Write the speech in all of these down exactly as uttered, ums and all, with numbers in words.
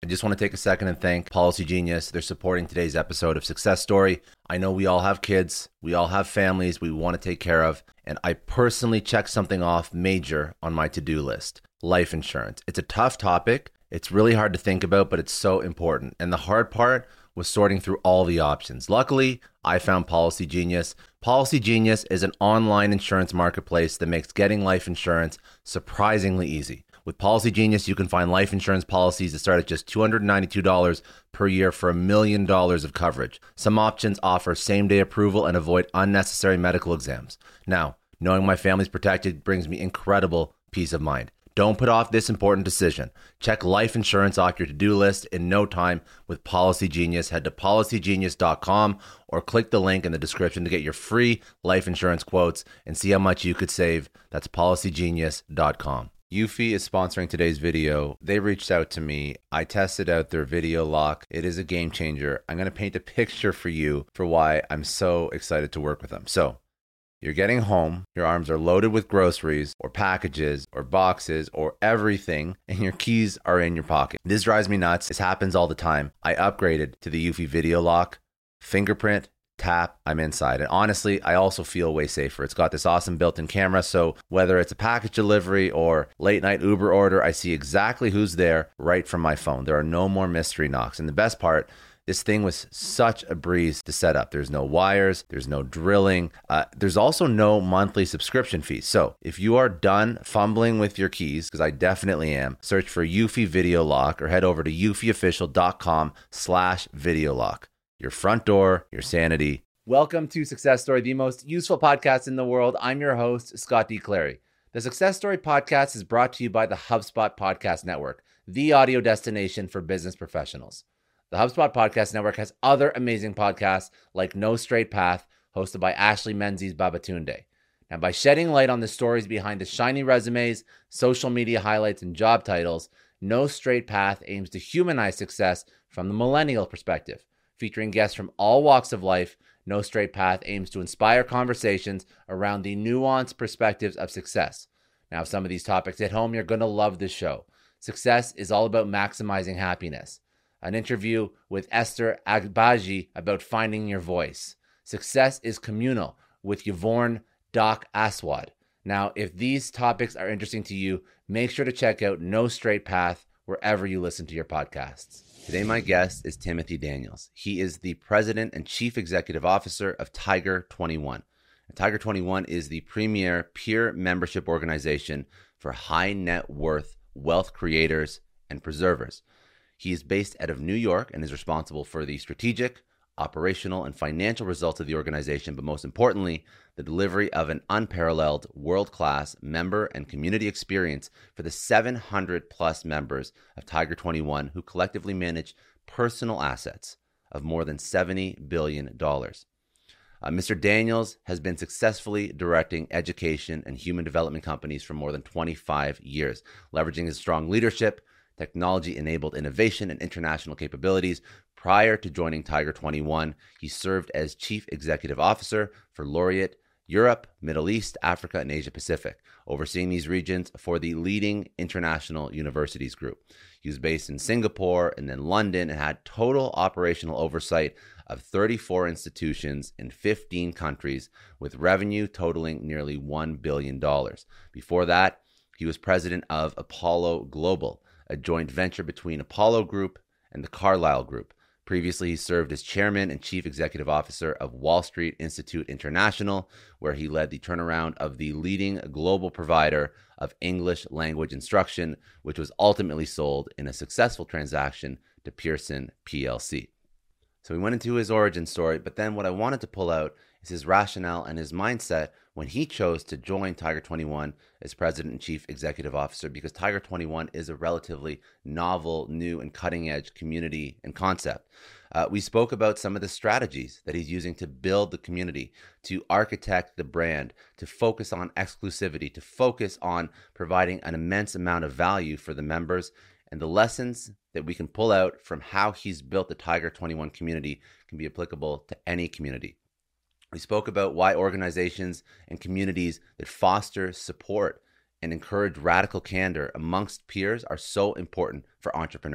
I just want to take a second and thank Policy Genius. They're supporting today's episode of Success Story. I know we all have kids, we all have families we want to take care of, and I personally checked something off major on my to-do list: life insurance. It's a tough topic. It's really hard to think about, but it's so important. And the hard part was sorting through all the options. Luckily, I found Policy Genius. Policy Genius is an online insurance marketplace that makes getting life insurance surprisingly easy. With Policy Genius, you can find life insurance policies that start at just two hundred ninety-two dollars per year for a million dollars of coverage. Some options offer same-day approval and avoid unnecessary medical exams. Now, knowing my family's protected brings me incredible peace of mind. Don't put off this important decision. Check life insurance off your to-do list in no time with Policy Genius. Head to policy genius dot com or click the link in the description to get your free life insurance quotes and see how much you could save. That's policy genius dot com. Eufy is sponsoring today's video. They reached out to me. I tested out their video lock. It is a game changer. I'm going to paint a picture for you for why I'm so excited to work with them. So, you're getting home, your arms are loaded with groceries or packages or boxes or everything, and your keys are in your pocket. This drives me nuts. This happens all the time. I upgraded to the Eufy video lock, fingerprint, tap, I'm inside. And honestly, I also feel way safer. It's got this awesome built-in camera, so whether it's a package delivery or late night Uber order, I see exactly who's there right from my phone. There are no more mystery knocks. And the best part, this thing was such a breeze to set up. There's no wires, there's no drilling. Uh, there's also no monthly subscription fees. So if you are done fumbling with your keys, because I definitely am, search for Eufy Video Lock or head over to eufy official dot com slash video lock. Your front door, your sanity. Welcome to Success Story, the most useful podcast in the world. I'm your host, Scott D. Clary. The Success Story podcast is brought to you by the HubSpot Podcast Network, the audio destination for business professionals. The HubSpot Podcast Network has other amazing podcasts like No Straight Path, hosted by Ashley Menzies Babatunde. Now, by shedding light on the stories behind the shiny resumes, social media highlights, and job titles, No Straight Path aims to humanize success from the millennial perspective. Featuring guests from all walks of life, No Straight Path aims to inspire conversations around the nuanced perspectives of success. Now, if some of these topics hit home, you're going to love this show. Success is all about maximizing happiness. An interview with Esther Agbaji about finding your voice. Success is communal with Yvonne Doc Aswad. Now, if these topics are interesting to you, make sure to check out No Straight Path wherever you listen to your podcasts. Today, my guest is Timothy Daniels. He is the president and chief executive officer of Tiger twenty-one. And Tiger twenty-one is the premier peer membership organization for high net worth wealth creators and preservers. He is based out of New York and is responsible for the strategic, operational, and financial results of the organization, but most importantly, the delivery of an unparalleled world-class member and community experience for the seven hundred plus members of Tiger twenty-one who collectively manage personal assets of more than seventy billion dollars. Uh, Mister Daniels has been successfully directing education and human development companies for more than twenty-five years, leveraging his strong leadership, technology-enabled innovation, and international capabilities. Prior to joining Tiger twenty-one, he served as Chief Executive Officer for Laureate Europe, Middle East, Africa, and Asia Pacific, overseeing these regions for the leading international universities group. He was based in Singapore and then London and had total operational oversight of thirty-four institutions in fifteen countries with revenue totaling nearly one billion dollars. Before that, he was president of Apollo Global, a joint venture between Apollo Group and the Carlyle Group. Previously, he served as chairman and chief executive officer of Wall Street Institute International, where he led the turnaround of the leading global provider of English language instruction, which was ultimately sold in a successful transaction to Pearson P L C. So we went into his origin story, but then what I wanted to pull out is his rationale and his mindset when he chose to join Tiger twenty-one as president and chief executive officer, because Tiger twenty-one is a relatively novel, new, and cutting-edge community and concept. Uh, we spoke about some of the strategies that he's using to build the community, to architect the brand, to focus on exclusivity, to focus on providing an immense amount of value for the members, and the lessons that we can pull out from how he's built the Tiger twenty-one community can be applicable to any community. We spoke about why organizations and communities that foster support and encourage radical candor amongst peers are so important for entrepreneurs.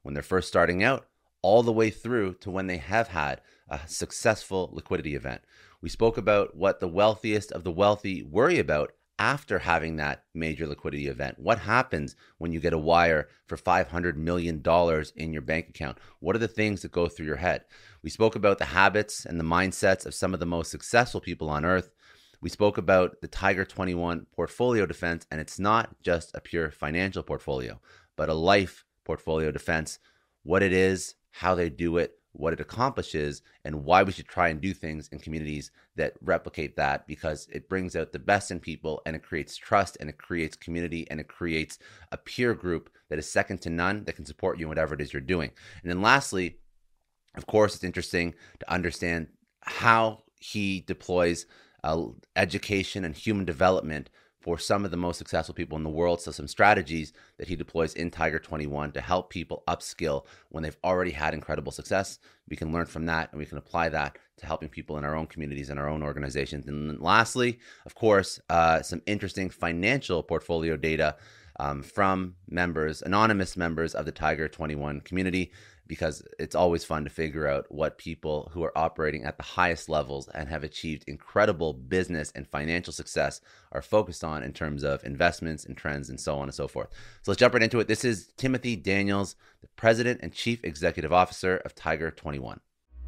when they're first starting out, all the way through to when they have had a successful liquidity event. We spoke about what the wealthiest of the wealthy worry about after having that major liquidity event. What happens when you get a wire for five hundred million dollars in your bank account? What are the things that go through your head? We spoke about the habits and the mindsets of some of the most successful people on earth. We spoke about the Tiger twenty-one portfolio defense, and it's not just a pure financial portfolio, but a life portfolio defense, what it is, how they do it, what it accomplishes, and why we should try and do things in communities that replicate that, because it brings out the best in people, and it creates trust, and it creates community, and it creates a peer group that is second to none that can support you in whatever it is you're doing. And then lastly, of course, it's interesting to understand how he deploys uh, education and human development for some of the most successful people in the world. So some strategies that he deploys in Tiger twenty-one to help people upskill when they've already had incredible success. We can learn from that, and we can apply that to helping people in our own communities and our own organizations. And then lastly, of course, uh, some interesting financial portfolio data um, from members, anonymous members of the Tiger twenty-one community, because it's always fun to figure out what people who are operating at the highest levels and have achieved incredible business and financial success are focused on in terms of investments and trends and so on and so forth. So let's jump right into it. This is Timothy Daniels, the President and Chief Executive Officer of Tiger twenty-one.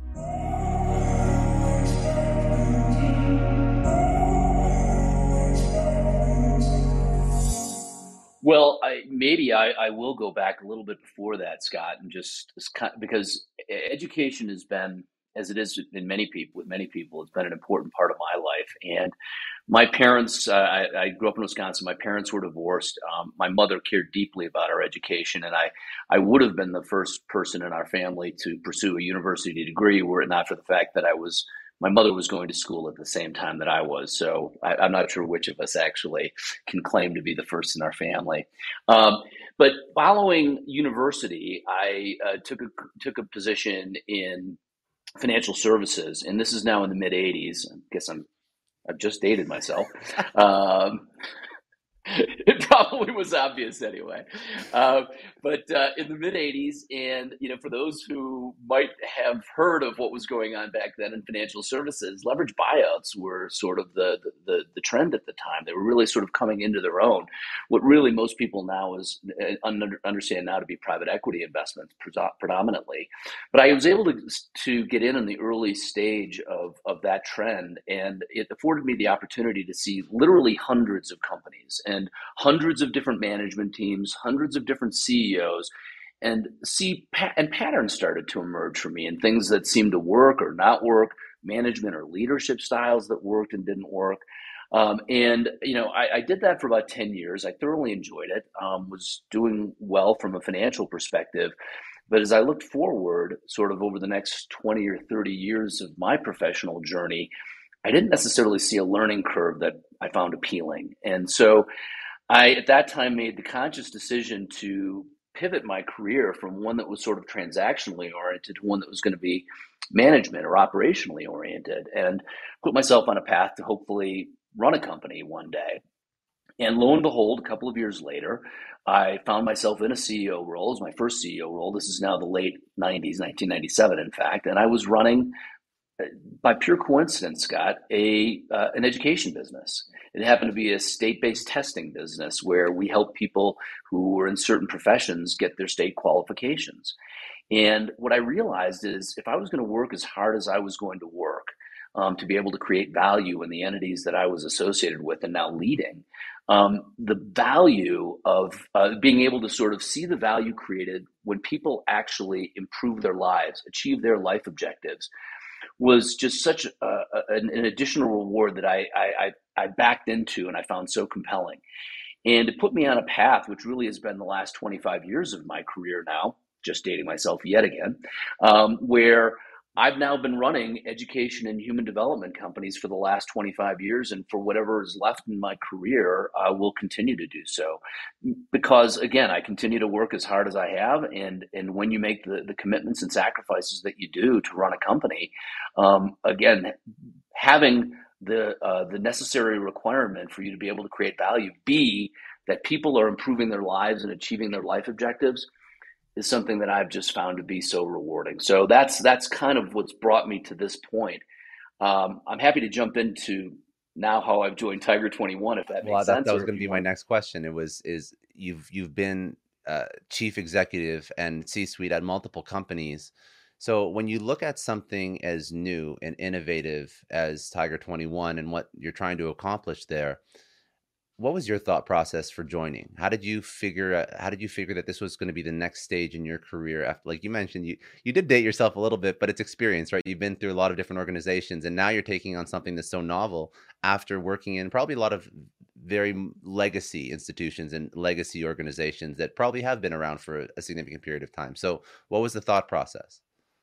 Well, I, maybe I, I will go back a little bit before that, Scott, and just because education has been, as it is in many people, with many people, it's been an important part of my life. And my parents, uh, I, I grew up in Wisconsin. My parents were divorced. Um, my mother cared deeply about our education, and I, I would have been the first person in our family to pursue a university degree were it not for the fact that I was my mother was going to school at the same time that I was. So I, I'm not sure which of us actually can claim to be the first in our family. Um, but following university, I uh, took a took a position in financial services, and this is now in the mid eighties. I guess I'm I've just dated myself. Um, it probably was obvious anyway. Uh, but uh, in the mid eighties, and you know, for those who might have heard of what was going on back then in financial services, leverage buyouts were sort of the, the the trend at the time. They were really sort of coming into their own. What really most people now is understand now to be private equity investments predominantly. But I was able to to get in in the early stage of of that trend, and it afforded me the opportunity to see literally hundreds of companies and and hundreds of different management teams, hundreds of different C E Os, and see and patterns started to emerge for me, and things that seemed to work or not work, management or leadership styles that worked and didn't work. Um, and you know, I, I did that for about ten years. I thoroughly enjoyed it. Um, was doing well from a financial perspective. But as I looked forward, sort of over the next twenty or thirty years of my professional journey, I didn't necessarily see a learning curve that I found appealing. And so I, at that time, made the conscious decision to pivot my career from one that was sort of transactionally oriented to one that was going to be management or operationally oriented, and put myself on a path to hopefully run a company one day. And lo and behold, a couple of years later, I found myself in a C E O role. It was my first C E O role. This is now the late nineties, nineteen ninety-seven, in fact. And I was running, by pure coincidence, Scott, a uh, an education business. It happened to be a state-based testing business where we help people who were in certain professions get their state qualifications. And what I realized is if I was going to work as hard as I was going to work um, to be able to create value in the entities that I was associated with and now leading, um, the value of uh, being able to sort of see the value created when people actually improve their lives, achieve their life objectives, was just such a, a, an, an additional reward that I, I, I backed into and I found so compelling. And it put me on a path, which really has been the last twenty-five years of my career now, just dating myself yet again, um, where I've now been running education and human development companies for the last twenty-five years. And for whatever is left in my career, I will continue to do so. Because again, I continue to work as hard as I have. And, and when you make the, the commitments and sacrifices that you do to run a company, um, again, having the uh, the necessary requirement for you to be able to create value, B, that people are improving their lives and achieving their life objectives, is something that I've just found to be so rewarding. So that's that's kind of what's brought me to this point. Um, I'm happy to jump into now how I've joined Tiger twenty-one, if that Well, makes that that sense, was or going if to you be my want. next question. It was is you've you've been uh, chief executive and C-suite at multiple companies. So when you look at something as new and innovative as Tiger twenty-one and what you're trying to accomplish there, what was your thought process for joining? How did you figure out, how did you figure that this was going to be the next stage in your career after, like you mentioned, you you did date yourself a little bit, but it's experience, right? You've been through a lot of different organizations and now you're taking on something that's so novel after working in probably a lot of very m- legacy institutions and legacy organizations that probably have been around for a, a significant period of time. So what was the thought process?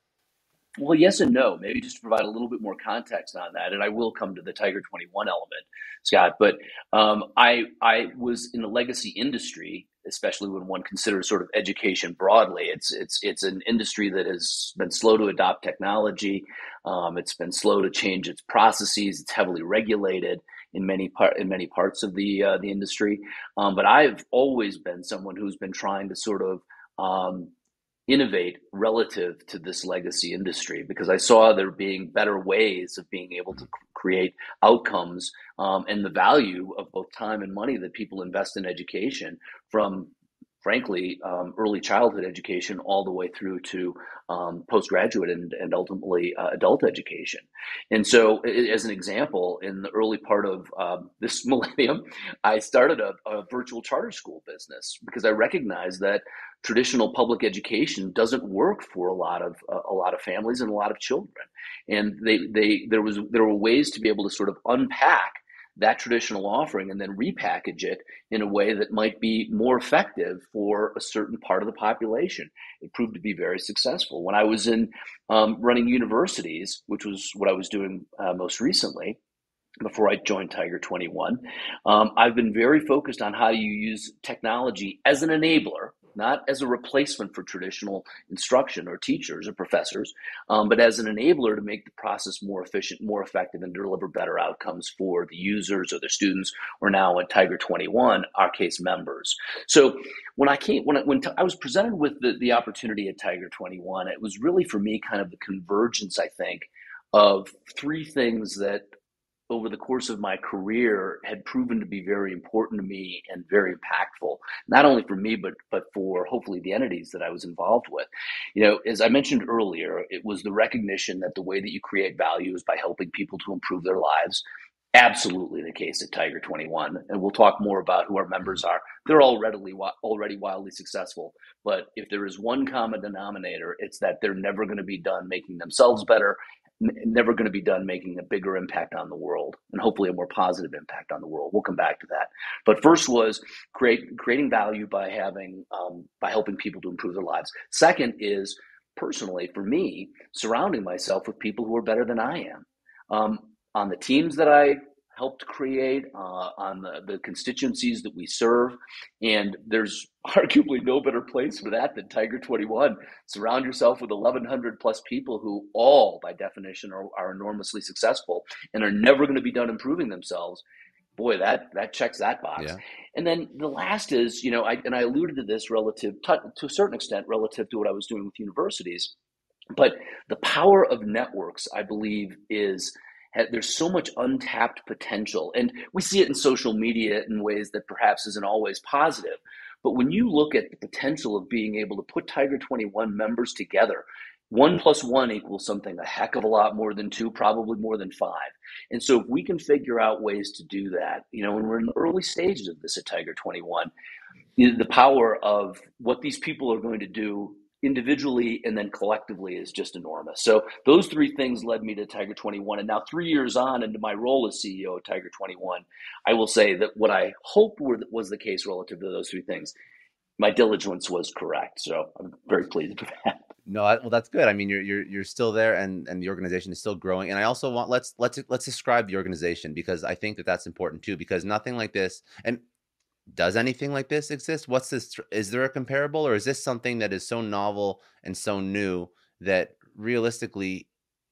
Well, yes and no. Maybe just to provide a little bit more context on that, and I will come to the Tiger twenty-one element, Scott. But um, I I was in the legacy industry, especially when one considers sort of education broadly. It's it's it's an industry that has been slow to adopt technology. Um, it's been slow to change its processes. It's heavily regulated in many part in many parts of the uh, the industry. Um, but I've always been someone who's been trying to sort of um, innovate relative to this legacy industry because I saw there being better ways of being able to create outcomes um, and the value of both time and money that people invest in education from frankly um, early childhood education all the way through to um, postgraduate and, and ultimately uh, adult education. And so as an example, in the early part of um, this millennium, I started a, a virtual charter school business because I recognized that traditional public education doesn't work for a lot of uh, a lot of families and a lot of children, and they they there was there were ways to be able to sort of unpack that traditional offering and then repackage it in a way that might be more effective for a certain part of the population. It proved to be very successful. When I was in um, running universities, which was what I was doing uh, most recently, before I joined Tiger twenty-one. Um, I've been very focused on how you use technology as an enabler, not as a replacement for traditional instruction or teachers or professors, um, but as an enabler to make the process more efficient, more effective, and deliver better outcomes for the users or the students, or now at Tiger twenty-one, our case members. So when I came, when I, when t- I was presented with the, the opportunity at Tiger twenty-one, it was really for me kind of the convergence, I think, of three things that over the course of my career had proven to be very important to me and very impactful, not only for me, but but for hopefully the entities that I was involved with. You know, as I mentioned earlier, it was the recognition that the way that you create value is by helping people to improve their lives. Absolutely the case at Tiger twenty-one, and we'll talk more about who our members are. They're already already wildly successful, but if there is one common denominator, it's that they're never going to be done making themselves better, never going to be done making a bigger impact on the world, and hopefully a more positive impact on the world. We'll come back to that. But first was create creating value by having um, by helping people to improve their lives. Second is personally for me surrounding myself with people who are better than I am. Um, on the teams that I helped create, uh, on the, the constituencies that we serve. And there's arguably no better place for that than Tiger twenty-one. Surround yourself with eleven hundred plus people who all, by definition, are, are enormously successful and are never going to be done improving themselves. Boy, that that checks that box. Yeah. And then the last is, you know, I, and I alluded to this relative to, to a certain extent relative to what I was doing with universities, but the power of networks, I believe, is there's so much untapped potential. And we see it in social media in ways that perhaps isn't always positive. But when you look at the potential of being able to put Tiger twenty-one members together, one plus one equals something a heck of a lot more than two, probably more than five. And so if we can figure out ways to do that, you know, when we're in the early stages of this at Tiger twenty-one, the power of what these people are going to do individually and then collectively is just enormous. So those three things led me to Tiger twenty-one. And now three years on into my role as C E O of Tiger twenty-one, I will say that what I hoped were, was the case relative to those three things, my diligence was correct. So I'm very pleased with that. No, I, well, that's good. I mean, you're you're you're still there, and and the organization is still growing. And I also want let's let's let's describe the organization because I think that that's important too. Because nothing like this, and does anything like this exist? What's this? Is there a comparable, or is this something that is so novel and so new that realistically,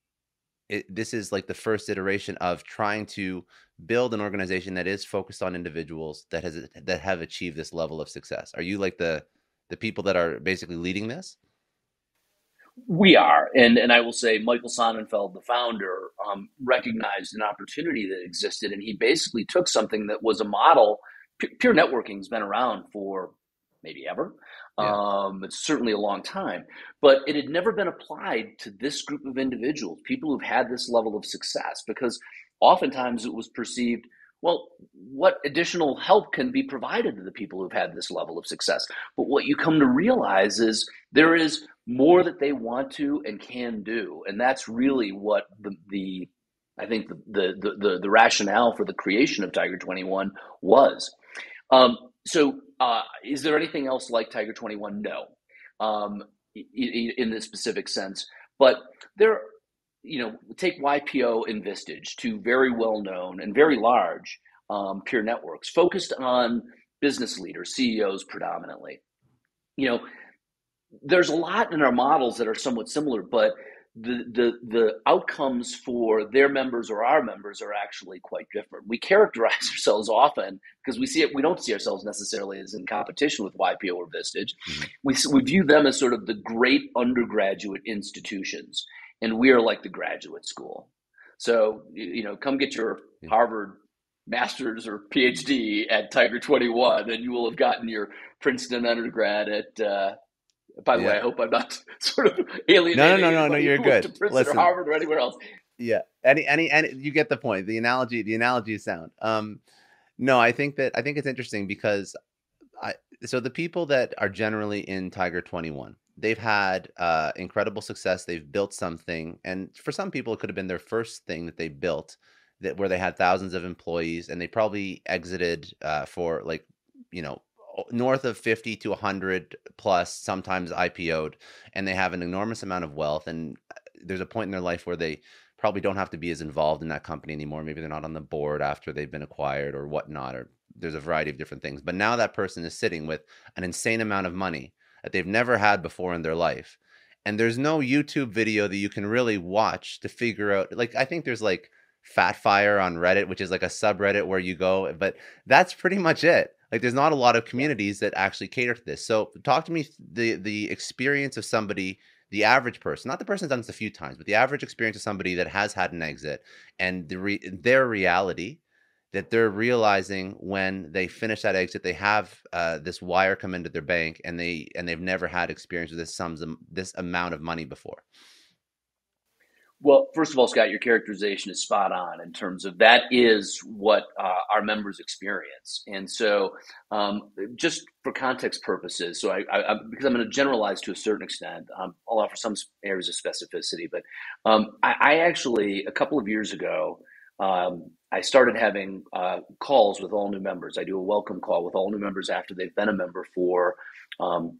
it, this is like the first iteration of trying to build an organization that is focused on individuals that has that have achieved this level of success? Are you like the the people that are basically leading this? We are, and and I will say Michael Sonnenfeld, the founder, um, recognized an opportunity that existed, and he basically took something that was a model. Peer networking's been around for maybe ever. Yeah. Um, it's certainly a long time, but it had never been applied to this group of individuals, people who've had this level of success, because oftentimes it was perceived, well, what additional help can be provided to the people who've had this level of success? But what you come to realize is there is more that they want to and can do. And that's really what the, the I think the, the, the, the rationale for the creation of Tiger twenty-one was. Um, so uh, is there anything else like Tiger twenty-one? No, um, in, in this specific sense. But there, you know, take Y P O and Vistage, two very well-known and very large um, peer networks focused on business leaders, C E Os predominantly. You know, there's a lot in our models that are somewhat similar, but the the the outcomes for their members or our members are actually quite different. We characterize ourselves often because we see it. We don't see ourselves necessarily as in competition with Y P O or Vistage. Mm-hmm. We we view them as sort of the great undergraduate institutions, and we are like the graduate school. So you know, come get your Harvard master's or P H D at Tiger twenty-one, and you will have gotten your Princeton undergrad at. Uh, By the yeah. way, I hope I'm not sort of alienating. No, no, no, no, no. You're good. To Princeton Listen, or Harvard or anywhere else. Yeah, any, any, any. You get the point. The analogy, the analogy is sound. Um, no, I think that I think it's interesting because I. So the people that are generally in Tiger twenty-one, they've had uh, incredible success. They've built something, and for some people, it could have been their first thing that they built, that where they had thousands of employees, and they probably exited uh, for like, you know. north of fifty to one hundred plus, sometimes I P O'd, and they have an enormous amount of wealth. And there's a point in their life where they probably don't have to be as involved in that company anymore. Maybe they're not on the board after they've been acquired or whatnot, or there's a variety of different things. But now that person is sitting with an insane amount of money that they've never had before in their life. And there's no YouTube video that you can really watch to figure out. Like, I think there's like Fat Fire on Reddit, which is like a subreddit where you go, but that's pretty much it. Like, there's not a lot of communities that actually cater to this. So talk to me the the experience of somebody, the average person, not the person who's done this a few times, but the average experience of somebody that has had an exit, and the re, their reality that they're realizing when they finish that exit, they have uh, this wire come into their bank, and they and they've never had experience with this sums this amount of money before. Well, first of all, Scott, your characterization is spot on in terms of that is what uh, our members experience. And so um, just for context purposes, so I, I, because I'm going to generalize to a certain extent, um, I'll offer some areas of specificity, but um, I, I actually, a couple of years ago, um, I started having uh, calls with all new members. I do a welcome call with all new members after they've been a member for um,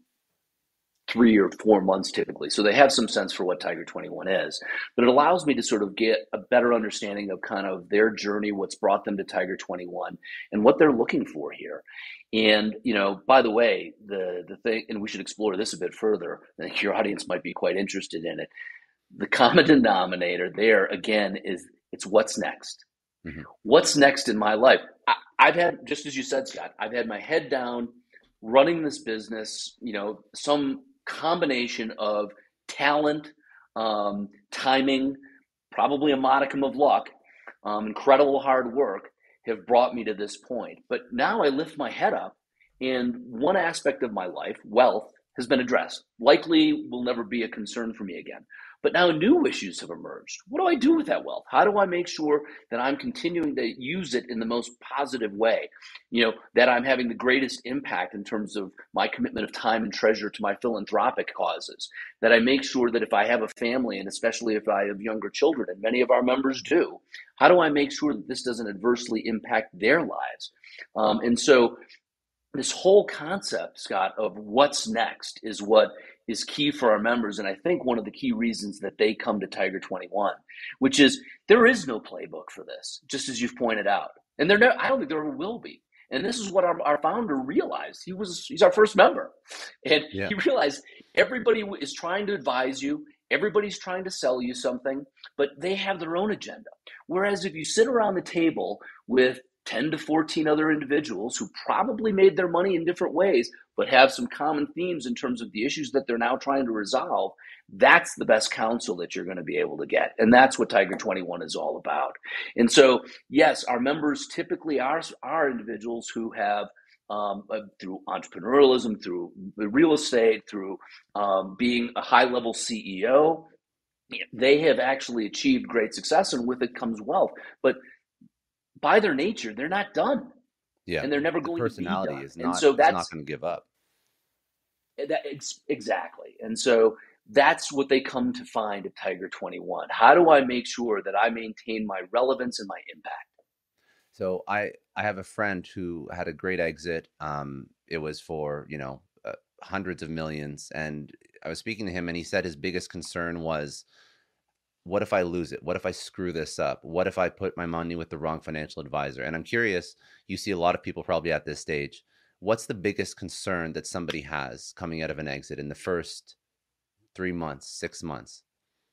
three or four months typically. So they have some sense for what Tiger twenty-one is, but it allows me to sort of get a better understanding of kind of their journey, what's brought them to Tiger twenty-one and what they're looking for here. And, you know, by the way, the, the thing, and we should explore this a bit further, I think your audience might be quite interested in it. The common denominator there again is it's what's next. Mm-hmm. What's next in my life? I, I've had, just as you said, Scott, I've had my head down running this business, you know, some combination of talent, um, timing, probably a modicum of luck, um, incredible hard work have brought me to this point. But now I lift my head up, and one aspect of my life, wealth, has been addressed. Likely will never be a concern for me again. But now new issues have emerged. What do I do with that wealth? How do I make sure that I'm continuing to use it in the most positive way? You know, that I'm having the greatest impact in terms of my commitment of time and treasure to my philanthropic causes. That I make sure that if I have a family, and especially if I have younger children, and many of our members do, how do I make sure that this doesn't adversely impact their lives? Um, and so this whole concept, Scott, of what's next is what is key for our members. And I think one of the key reasons that they come to Tiger twenty-one, which is there is no playbook for this, just as you've pointed out. And there, I don't think there ever will be. And this is what our, our founder realized. He was, he's our first member. And yeah. He realized everybody is trying to advise you. Everybody's trying to sell you something, but they have their own agenda. Whereas if you sit around the table with ten to fourteen other individuals who probably made their money in different ways, but have some common themes in terms of the issues that they're now trying to resolve. That's the best counsel that you're going to be able to get. And that's what Tiger twenty-one is all about. And so, yes, our members typically are, are individuals who have Um, uh, through entrepreneurialism, through real estate, through um, being a high-level C E O, they have actually achieved great success, and with it comes wealth. But by their nature, they're not done, Yeah. and they're never The going to be personality done. is And not so is not that's going to give up. that it's exactly. And so that's what they come to find at Tiger twenty-one. How do I make sure that I maintain my relevance and my impact? So I I have a friend who had a great exit. Um, it was for, you know, uh, hundreds of millions, and I was speaking to him, and he said his biggest concern was, what if I lose it? What if I screw this up? What if I put my money with the wrong financial advisor? And I'm curious, you see a lot of people probably at this stage. What's the biggest concern that somebody has coming out of an exit in the first three months, six months?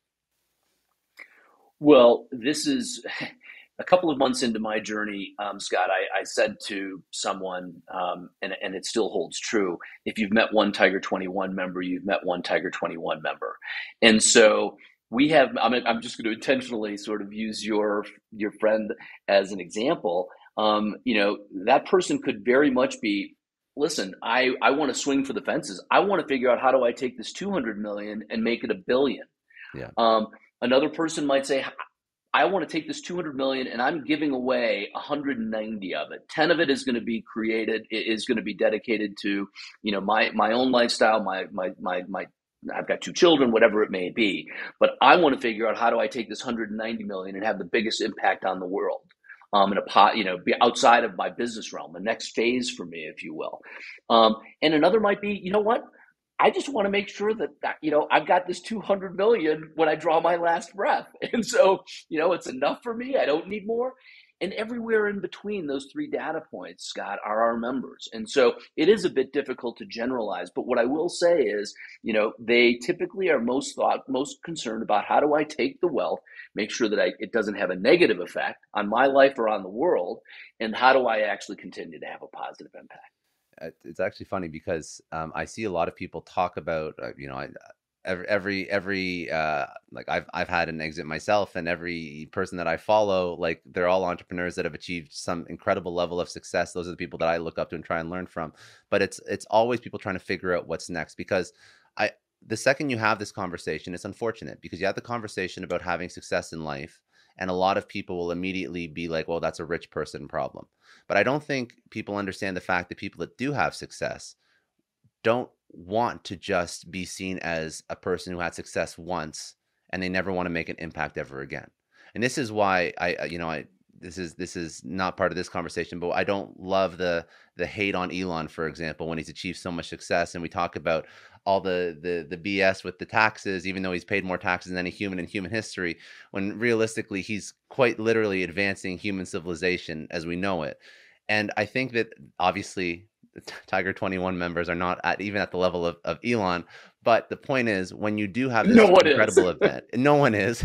Well, this is a couple of months into my journey, um, Scott. I, I said to someone, um, and, and it still holds true, if you've met one Tiger twenty-one member, you've met one Tiger twenty-one member. And so we have, I'm, I'm just going to intentionally sort of use your your friend as an example. Um, you know, that person could very much be, listen, I, I want to swing for the fences. I want to figure out how do I take this two hundred million and make it a billion. Yeah. Um, another person might say, I want to take this two hundred million and I'm giving away one hundred ninety of it. ten of it is going to be created, is going to be dedicated to, you know, my, my own lifestyle, my, my, my, my, I've got two children, whatever it may be. But I want to figure out how do I take this one hundred ninety million and have the biggest impact on the world. Um, in a pot, you know, be outside of my business realm, the next phase for me, if you will. Um, and another might be, you know what? I just want to make sure that, that, you know, I've got this two hundred million when I draw my last breath. And so, you know, it's enough for me. I don't need more. And everywhere in between those three data points, Scott, are our members. And so it is a bit difficult to generalize. But what I will say is, you know, they typically are most thought, most concerned about how do I take the wealth, make sure that I, it doesn't have a negative effect on my life or on the world, and how do I actually continue to have a positive impact? It's actually funny because um, I see a lot of people talk about, uh, you know, I, every every every uh, like I've I've had an exit myself, and every person that I follow, like they're all entrepreneurs that have achieved some incredible level of success. Those are the people that I look up to and try and learn from. But it's it's always people trying to figure out what's next, because I the second you have this conversation, it's unfortunate because you have the conversation about having success in life. And a lot of people will immediately be like, well, that's a rich person problem. But I don't think people understand the fact that people that do have success don't want to just be seen as a person who had success once and they never want to make an impact ever again. And this is why I, you know, I, this is this is not part of this conversation, but I don't love the the hate on Elon, for example, when he's achieved so much success, and we talk about all the the the B S with the taxes, even though he's paid more taxes than any human in human history, when realistically he's quite literally advancing human civilization as we know it. And I think that obviously the Tiger twenty-one members are not at even at the level of, of Elon, but the point is, when you do have this No one incredible is. event, no one is.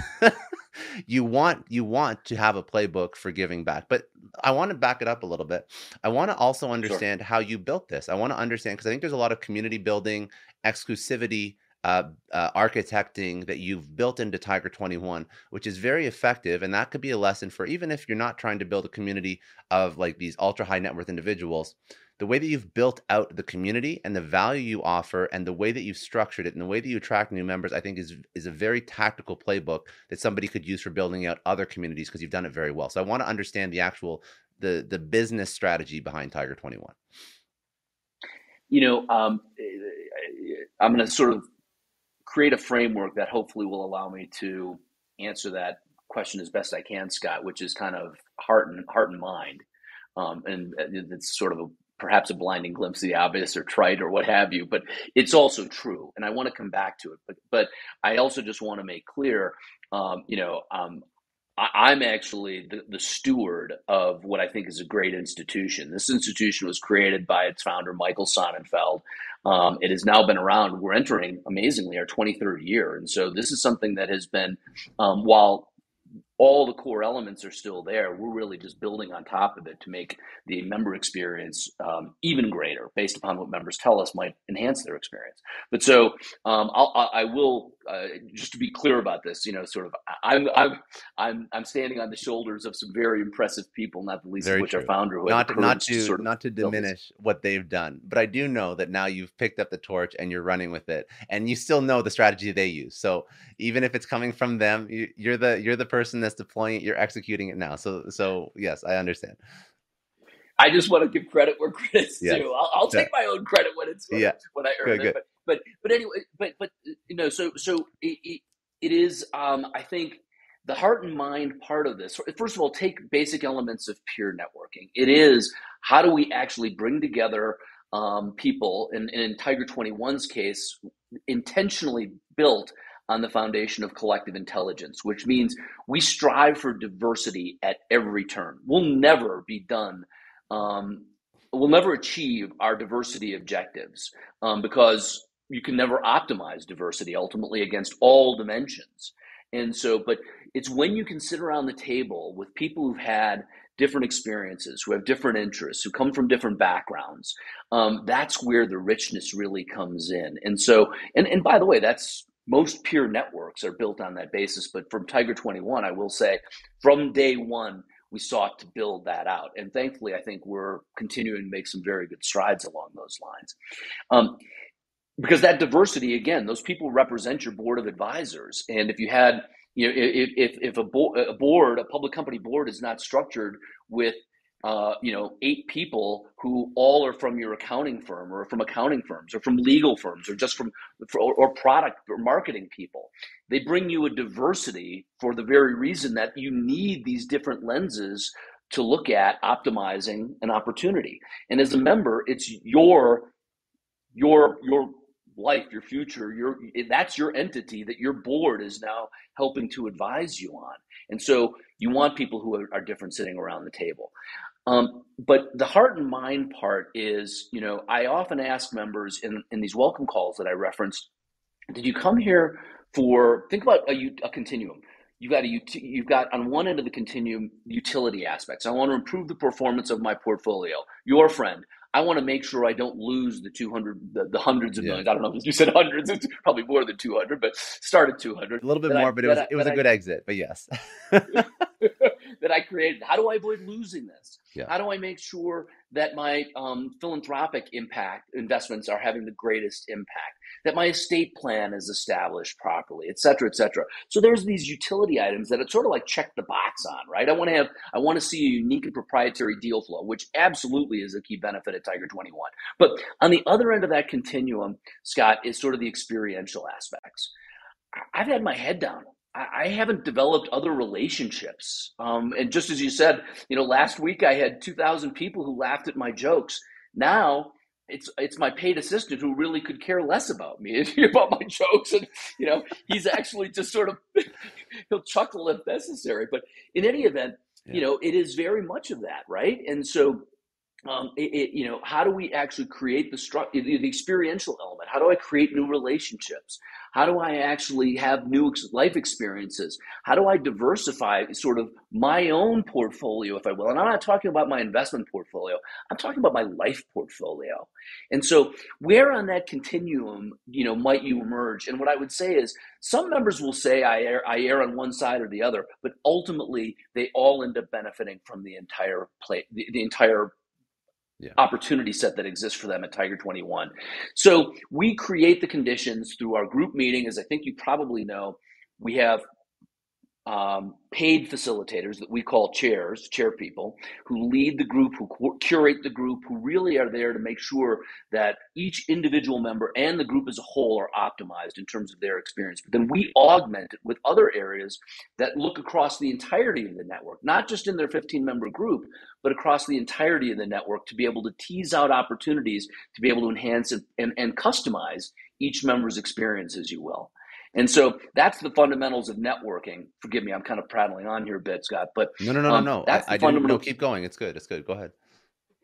you want you want to have a playbook for giving back. But I want to back it up a little bit. I want to also understand Sure. how you built this. I want to understand, because I think there's a lot of community building, exclusivity, uh, uh, architecting that you've built into Tiger twenty-one, which is very effective. And that could be a lesson for even if you're not trying to build a community of like these ultra high net worth individuals. The way that you've built out the community and the value you offer and the way that you've structured it and the way that you attract new members, I think is is a very tactical playbook that somebody could use for building out other communities, because you've done it very well. So I want to understand the actual, the the business strategy behind Tiger twenty-one. You know, um, I'm going to sort of create a framework that hopefully will allow me to answer that question as best I can, Scott, which is kind of heart and heart and mind. Um, and it's sort of a, perhaps a blinding glimpse of the obvious or trite or what have you, but it's also true. And I want to come back to it. But but I also just want to make clear, um, you know, um, I, I'm actually the, the steward of what I think is a great institution. This institution was created by its founder, Michael Sonnenfeld. Um, it has now been around. We're entering, amazingly, our twenty-third year. And so this is something that has been, um, while all the core elements are still there. We're really just building on top of it to make the member experience um, even greater, based upon what members tell us might enhance their experience. But so um, I'll, I will uh, just to be clear about this. You know, sort of, I'm I'm I'm I'm standing on the shoulders of some very impressive people, not the least Very of which true. our founder, who Not had to, the not courage to to sort of not to build this. diminish what they've done, but I do know that now you've picked up the torch and you're running with it, and you still know the strategy they use. So even if it's coming from them, you, you're the you're the person that's deploying it. You're executing it now. So so yes, I understand. I just want to give credit where credit's Yes. due. I'll, I'll Yeah. take my own credit when it's when, Yeah. when I earn Good, it. good. But but but anyway, but but you know, so so it, it, it is. Um, I think the heart and mind part of this. First of all, take basic elements of peer networking. It is, how do we actually bring together um, people, and, and in Tiger twenty-one's case, intentionally built on the foundation of collective intelligence, which means we strive for diversity at every turn. We'll never be done. Um, we'll never achieve our diversity objectives um, because you can never optimize diversity ultimately against all dimensions. And so, but it's when you can sit around the table with people who've had different experiences, who have different interests, who come from different backgrounds, um, that's where the richness really comes in. And so, and, and by the way, that's, most peer networks are built on that basis. But from Tiger twenty-one, I will say, from day one, we sought to build that out. And thankfully, I think we're continuing to make some very good strides along those lines. Um, because that diversity, again, those people represent your board of advisors. And if you had, you know, if if, if a, bo- a board, a public company board, is not structured with, uh, you know, eight people who all are from your accounting firm, or from accounting firms, or from legal firms, or just from, or, or product or marketing people, they bring you a diversity for the very reason that you need these different lenses to look at optimizing an opportunity. And as a member, it's your your your life, your future, your that's your entity that your board is now helping to advise you on. And so you want people who are, are different sitting around the table. Um, but the heart and mind part is, you know, I often ask members in, in these welcome calls that I referenced, did you come here for, think about a, a continuum. You've got, a, you've got on one end of the continuum utility aspects. I want to improve the performance of my portfolio. Your friend, I want to make sure I don't lose the two hundred, the, the hundreds of Yeah. millions. I don't know if you said hundreds, it's probably more than two hundred, but start at two hundred. A little bit that more, I, but it was I, it was a I, good exit. But yes. that I created. How do I avoid losing this? Yeah. How do I make sure that my um, philanthropic impact investments are having the greatest impact? That my estate plan is established properly, et cetera, et cetera. So there's these utility items that it's sort of like check the box on, right? I want to have, I want to see a unique and proprietary deal flow, which absolutely is a key benefit at Tiger twenty-one. But on the other end of that continuum, Scott, is sort of the experiential aspects. I've had my head down. I haven't developed other relationships. Um, and just as you said, you know, last week I had two thousand people who laughed at my jokes. Now it's it's my paid assistant who really could care less about me, about my jokes. And, you know, he's actually just sort of, he'll chuckle if necessary. But in any event, yeah. you know, it is very much of that, right? And so, Um, it, it, you know, how do we actually create the, stru- the the experiential element? How do I create new relationships? How do I actually have new ex- life experiences? How do I diversify sort of my own portfolio, if I will? And I'm not talking about my investment portfolio. I'm talking about my life portfolio. And so where on that continuum, you know, might you emerge? And what I would say is some members will say I err, I err on one side or the other, but ultimately they all end up benefiting from the entire play, the, the entire Yeah. opportunity set that exists for them at Tiger twenty-one. So we create the conditions through our group meeting. As I think you probably know, we have um, paid facilitators that we call chairs, chair people, who lead the group, who curate the group, who really are there to make sure that each individual member and the group as a whole are optimized in terms of their experience. But then we augment it with other areas that look across the entirety of the network, not just in their fifteen-member group, but across the entirety of the network, to be able to tease out opportunities to be able to enhance and, and, and customize each member's experience, as you will. And so that's the fundamentals of networking. Forgive me, I'm kind of prattling on here a bit, Scott, but no, no, no, um, no, no. that's I, the I didn't. fundamental. No, keep going. It's good. It's good. Go ahead.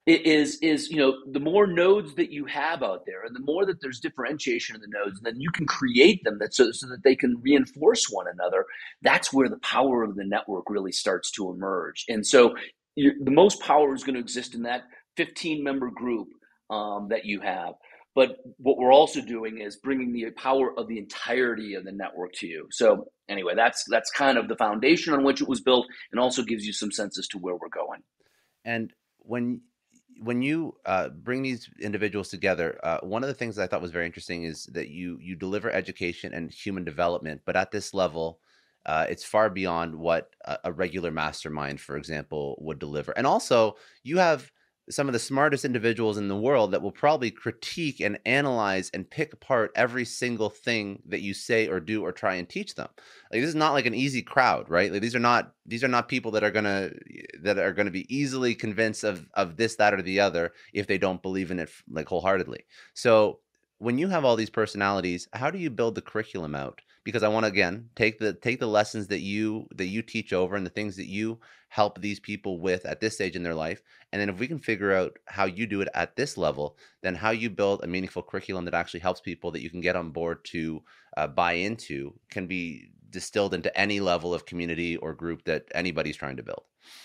It is is you know the more nodes that you have out there, and the more that there's differentiation in the nodes, and then you can create them that so, so that they can reinforce one another. That's where the power of the network really starts to emerge. And so you, the most power is going to exist in that fifteen member group um, that you have. But what we're also doing is bringing the power of the entirety of the network to you. So anyway, that's that's kind of the foundation on which it was built, and also gives you some sense as to where we're going. And when when you uh, bring these individuals together, uh, one of the things that I thought was very interesting is that you you deliver education and human development, but at this level, uh, it's far beyond what a, a regular mastermind, for example, would deliver. And also, you have some of the smartest individuals in the world that will probably critique and analyze and pick apart every single thing that you say or do or try and teach them. Like, this is not like an easy crowd, right? Like, these are not these are not people that are gonna that are gonna be easily convinced of of this, that, or the other if they don't believe in it like wholeheartedly. So when you have all these personalities, how do you build the curriculum out? Because I want to, again, take the take the lessons that you that you teach over and the things that you help these people with at this stage in their life. And then if we can figure out how you do it at this level, then how you build a meaningful curriculum that actually helps people that you can get on board to uh, buy into can be distilled into any level of community or group that anybody's trying to build.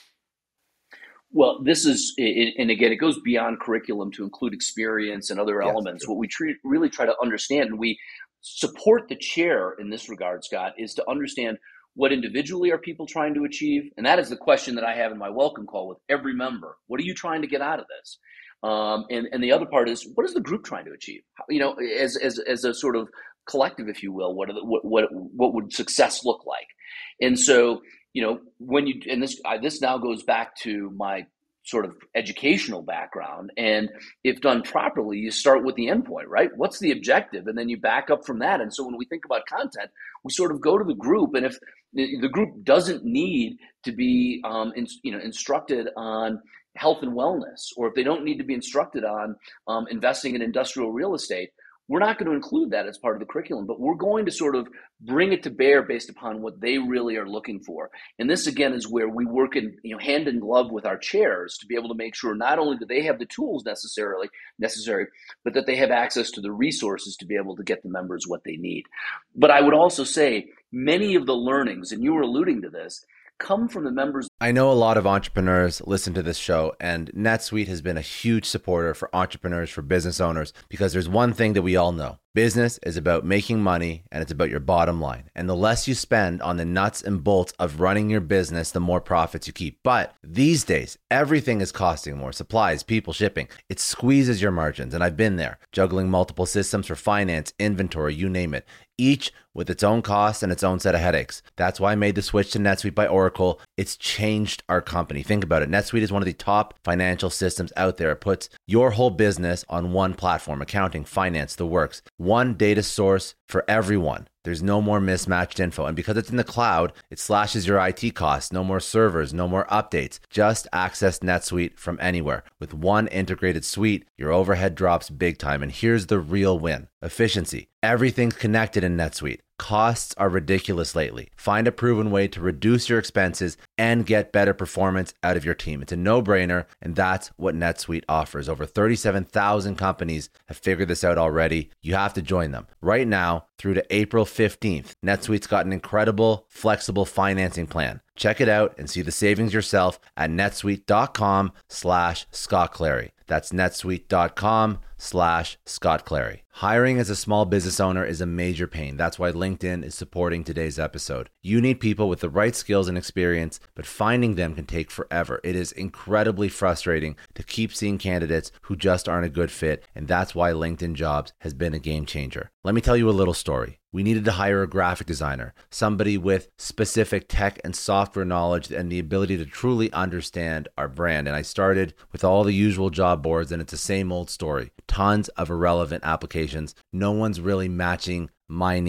Well, this is, and again, it goes beyond curriculum to include experience and other Yes, elements. true. What we treat, really try to understand, and we support the chair in this regard, Scott, is to understand what individually are people trying to achieve. And that is the question that I have in my welcome call with every member. What are you trying to get out of this? Um, and, and the other part is, what is the group trying to achieve? How, you know, as, as, as a sort of collective, if you will, what, are the, what, what, what would success look like? And so, you know, when you, and this, I, this now goes back to my sort of educational background. And if done properly, you start with the endpoint, right? What's the objective? And then you back up from that. And so when we think about content, we sort of go to the group. And if the, the group doesn't need to be, um, in, you know, instructed on health and wellness, or if they don't need to be instructed on um, investing in industrial real estate, we're not going to include that as part of the curriculum, but we're going to sort of bring it to bear based upon what they really are looking for. And this, again, is where we work in, you know, hand in glove with our chairs to be able to make sure not only do they have the tools necessarily necessary, but that they have access to the resources to be able to get the members what they need. But I would also say many of the learnings, and you were alluding to this, come from the members. I know a lot of entrepreneurs listen to this show, and NetSuite has been a huge supporter for entrepreneurs, for business owners, because there's one thing that we all know. Business is about making money, and it's about your bottom line. And the less you spend on the nuts and bolts of running your business, the more profits you keep. But these days, everything is costing more. Supplies, people, shipping. It squeezes your margins, and I've been there, juggling multiple systems for finance, inventory, you name it, each with its own costs and its own set of headaches. That's why I made the switch to NetSuite by Oracle. It's changed our company. Think about it. NetSuite is one of the top financial systems out there. It puts your whole business on one platform: accounting, finance, the works. One data source for everyone. There's no more mismatched info. And because it's in the cloud, it slashes your I T costs. No more servers, no more updates. Just access NetSuite from anywhere. With one integrated suite, your overhead drops big time. And here's the real win: efficiency. Everything's connected in NetSuite. Costs are ridiculous lately. Find a proven way to reduce your expenses and get better performance out of your team. It's a no-brainer, and that's what NetSuite offers. Over thirty-seven thousand companies have figured this out already. You have to join them. Right now, through to April fifteenth, NetSuite's got an incredible, flexible financing plan. Check it out and see the savings yourself at netsuite.com slash Scott Clary. That's netsuite.com slash Scott Clary. Hiring as a small business owner is a major pain. That's why LinkedIn is supporting today's episode. You need people with the right skills and experience, but finding them can take forever. It is incredibly frustrating to keep seeing candidates who just aren't a good fit, and that's why LinkedIn Jobs has been a game changer. Let me tell you a little story. We needed to hire a graphic designer, somebody with specific tech and software knowledge and the ability to truly understand our brand. And I started with all the usual job boards, and it's the same old story. Tons of irrelevant applications. No one's really matching my needs.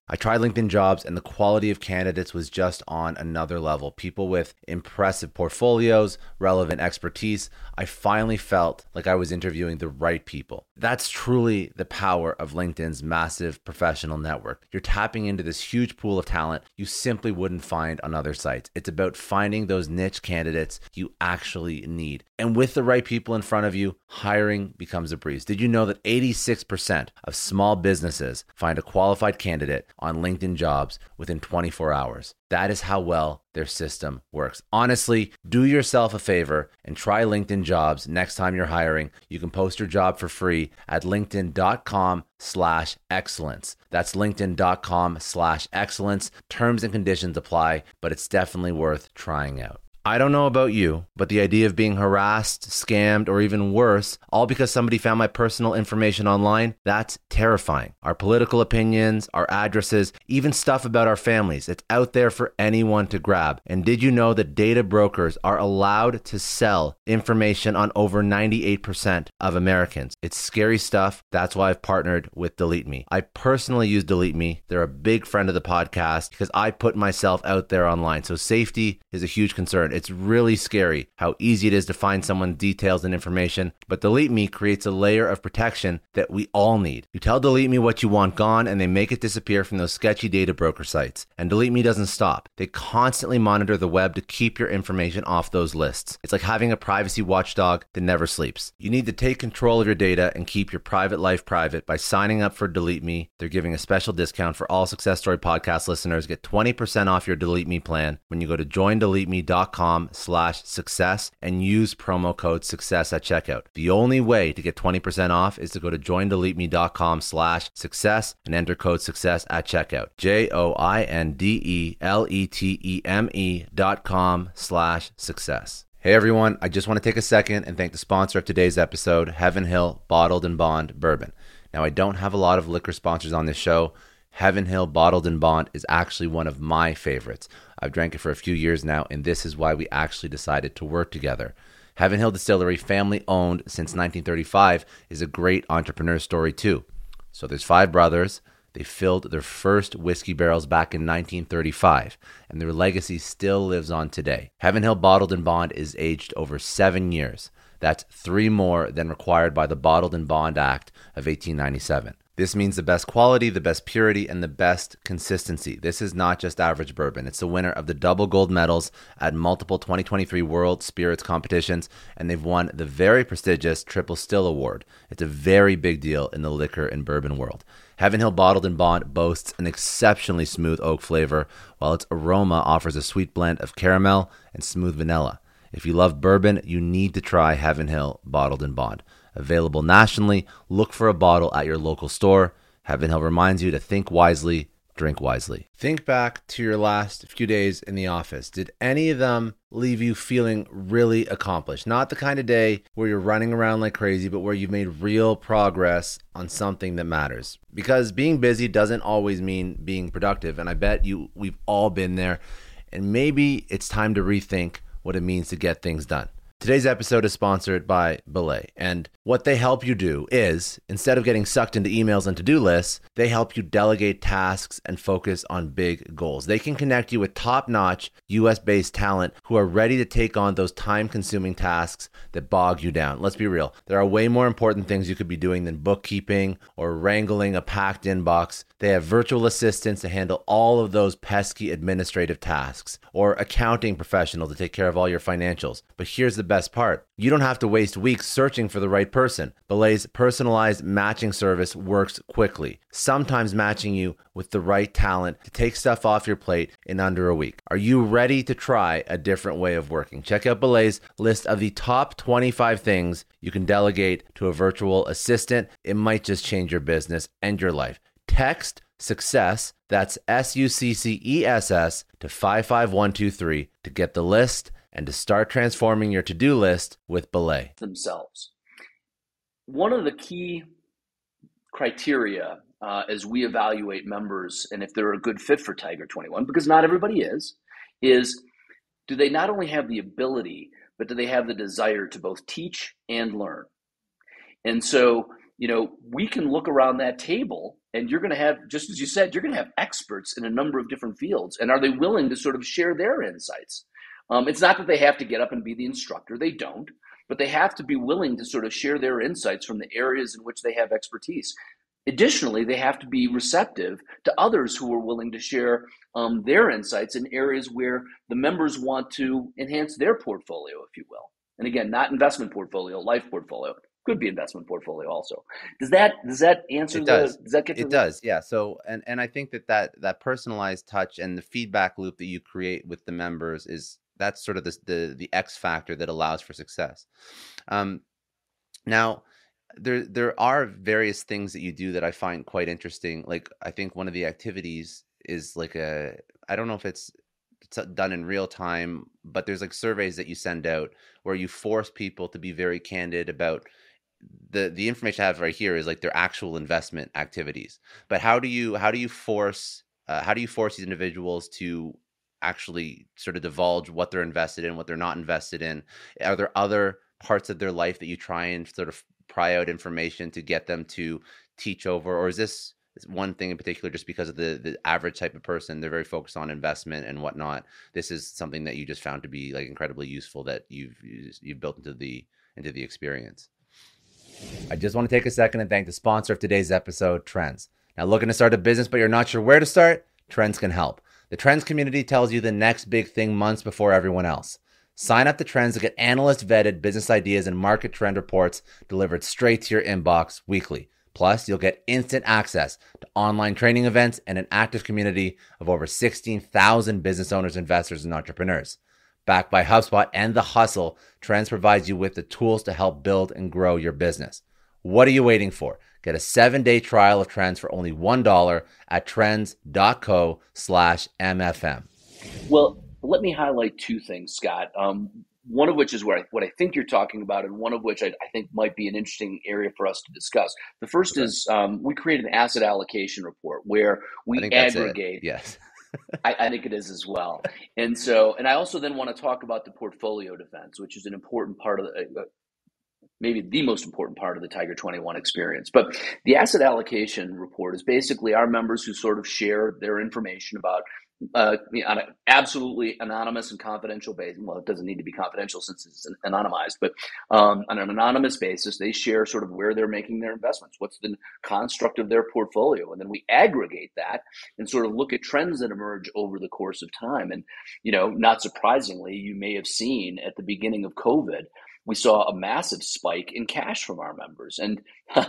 I tried LinkedIn Jobs and the quality of candidates was just on another level. People with impressive portfolios, relevant expertise. I finally felt like I was interviewing the right people. That's truly the power of LinkedIn's massive professional network. You're tapping into this huge pool of talent you simply wouldn't find on other sites. It's about finding those niche candidates you actually need. And with the right people in front of you, hiring becomes a breeze. Did you know that eighty-six percent of small businesses find a qualified candidate on LinkedIn Jobs within twenty-four hours? That is how well their system works. Honestly, do yourself a favor and try LinkedIn Jobs next time you're hiring. You can post your job for free at linkedin.com slash excellence. That's linkedin.com slash excellence. Terms and conditions apply, but it's definitely worth trying out. I don't know about you, but the idea of being harassed, scammed, or even worse, all because somebody found my personal information online, that's terrifying. Our political opinions, our addresses, even stuff about our families, it's out there for anyone to grab. And did you know that data brokers are allowed to sell information on over ninety-eight percent of Americans? It's scary stuff. That's why I've partnered with Delete Me. I personally use Delete Me. They're a big friend of the podcast because I put myself out there online. So safety is a huge concern. It's really scary how easy it is to find someone's details and information, but Delete Me creates a layer of protection that we all need. You tell Delete Me what you want gone, and they make it disappear from those sketchy data broker sites. And Delete Me doesn't stop. They constantly monitor the web to keep your information off those lists. It's like having a privacy watchdog that never sleeps. You need to take control of your data and keep your private life private by signing up for Delete Me. They're giving a special discount for all Success Story podcast listeners. Get twenty percent off your Delete Me plan when you go to join delete me dot com slash success and use promo code success at checkout. The only way to get twenty percent off is to go to join delete me dot com slash success and enter code success at checkout. J O I N D E L E T E M E dot com slash success. Hey everyone, I just want to take a second and thank the sponsor of today's episode, Heaven Hill Bottled and Bond Bourbon. Now, I don't have a lot of liquor sponsors on this show. Heaven Hill Bottled and Bond is actually one of my favorites. I've drank it for a few years now, and this is why we actually decided to work together. Heaven Hill Distillery, family owned since nineteen thirty-five, is a great entrepreneur story too. So there's five brothers. They filled their first whiskey barrels back in nineteen thirty-five, and their legacy still lives on today. Heaven Hill Bottled and Bond is aged over seven years. That's three more than required by the Bottled and Bond Act of eighteen ninety-seven. This means the best quality, the best purity, and the best consistency. This is not just average bourbon. It's the winner of the double gold medals at multiple twenty twenty-three World Spirits competitions, and they've won the very prestigious Triple Still Award. It's a very big deal in the liquor and bourbon world. Heaven Hill Bottled and Bond boasts an exceptionally smooth oak flavor, while its aroma offers a sweet blend of caramel and smooth vanilla. If you love bourbon, you need to try Heaven Hill Bottled and Bond. Available nationally, look for a bottle at your local store. Heaven Hill reminds you to think wisely, drink wisely. Think back to your last few days in the office. Did any of them leave you feeling really accomplished? Not the kind of day where you're running around like crazy, but where you've made real progress on something that matters. Because being busy doesn't always mean being productive, and I bet you we've all been there. And maybe it's time to rethink what it means to get things done. Today's episode is sponsored by Belay, and what they help you do is, instead of getting sucked into emails and to-do lists, they help you delegate tasks and focus on big goals. They can connect you with top-notch U S-based talent who are ready to take on those time-consuming tasks that bog you down. Let's be real. There are way more important things you could be doing than bookkeeping or wrangling a packed inbox. They have virtual assistants to handle all of those pesky administrative tasks, or accounting professionals to take care of all your financials. But here's the best part. You don't have to waste weeks searching for the right person. Belay's personalized matching service works quickly, sometimes matching you with the right talent to take stuff off your plate in under a week. Are you ready to try a different way of working? Check out Belay's list of the top twenty-five things you can delegate to a virtual assistant. It might just change your business and your life. Text SUCCESS, that's S U C C E S S, to five five one two three to get the list and to start transforming your to-do list with Belay. Themselves. One of the key criteria uh, as we evaluate members and if they're a good fit for Tiger twenty-one, because not everybody is, is do they not only have the ability, but do they have the desire to both teach and learn? And so you know, we can look around that table and you're going to have, just as you said, you're going to have experts in a number of different fields. And are they willing to sort of share their insights? Um, it's not that they have to get up and be the instructor. They don't. But they have to be willing to sort of share their insights from the areas in which they have expertise. Additionally, they have to be receptive to others who are willing to share um, their insights in areas where the members want to enhance their portfolio, if you will. And again, not investment portfolio, life portfolio. Could be investment portfolio also. Does that does that answer It the? does. Does that get to It the? does. Yeah. So, and and I think that that that personalized touch and the feedback loop that you create with the members is that's sort of the the the X factor that allows for success. Um, now, there there are various things that you do that I find quite interesting. Like I think one of the activities is like a I don't know if it's it's done in real time, but there's like surveys that you send out where you force people to be very candid about the the information I have right here is like their actual investment activities. But how do you how do you force uh, how do you force these individuals to actually sort of divulge what they're invested in, what they're not invested in? Are there other parts of their life that you try and sort of pry out information to get them to teach over, or is this one thing in particular just because of the the average type of person, they're very focused on investment and whatnot? This is something that you just found to be like incredibly useful that you've you've built into the into the experience. I just want to take a second and thank the sponsor of today's episode, Trends. Now, looking to start a business, but you're not sure where to start? Trends can help. The Trends community tells you the next big thing months before everyone else. Sign up to Trends to get analyst-vetted business ideas and market trend reports delivered straight to your inbox weekly. Plus, you'll get instant access to online training events and an active community of over sixteen thousand business owners, investors, and entrepreneurs. Backed by HubSpot and The Hustle, Trends provides you with the tools to help build and grow your business. What are you waiting for? Get a seven-day trial of Trends for only one dollar at trends.co slash MFM. Well, let me highlight two things, Scott. Um, one of which is where I, what I think you're talking about, and one of which I, I think might be an interesting area for us to discuss. The first okay. is um, we created an asset allocation report where we aggregate. Yes. I, I think it is as well. And so, and I also then want to talk about the portfolio defense, which is an important part of the, uh, maybe the most important part of the Tiger twenty-one experience. But the asset allocation report is basically our members who sort of share their information about uh, on an absolutely anonymous and confidential basis. Well, it doesn't need to be confidential since it's anonymized, but um, on an anonymous basis, they share sort of where they're making their investments, what's the construct of their portfolio. And then we aggregate that and sort of look at trends that emerge over the course of time. And, you know, not surprisingly, you may have seen at the beginning of COVID, we saw a massive spike in cash from our members. And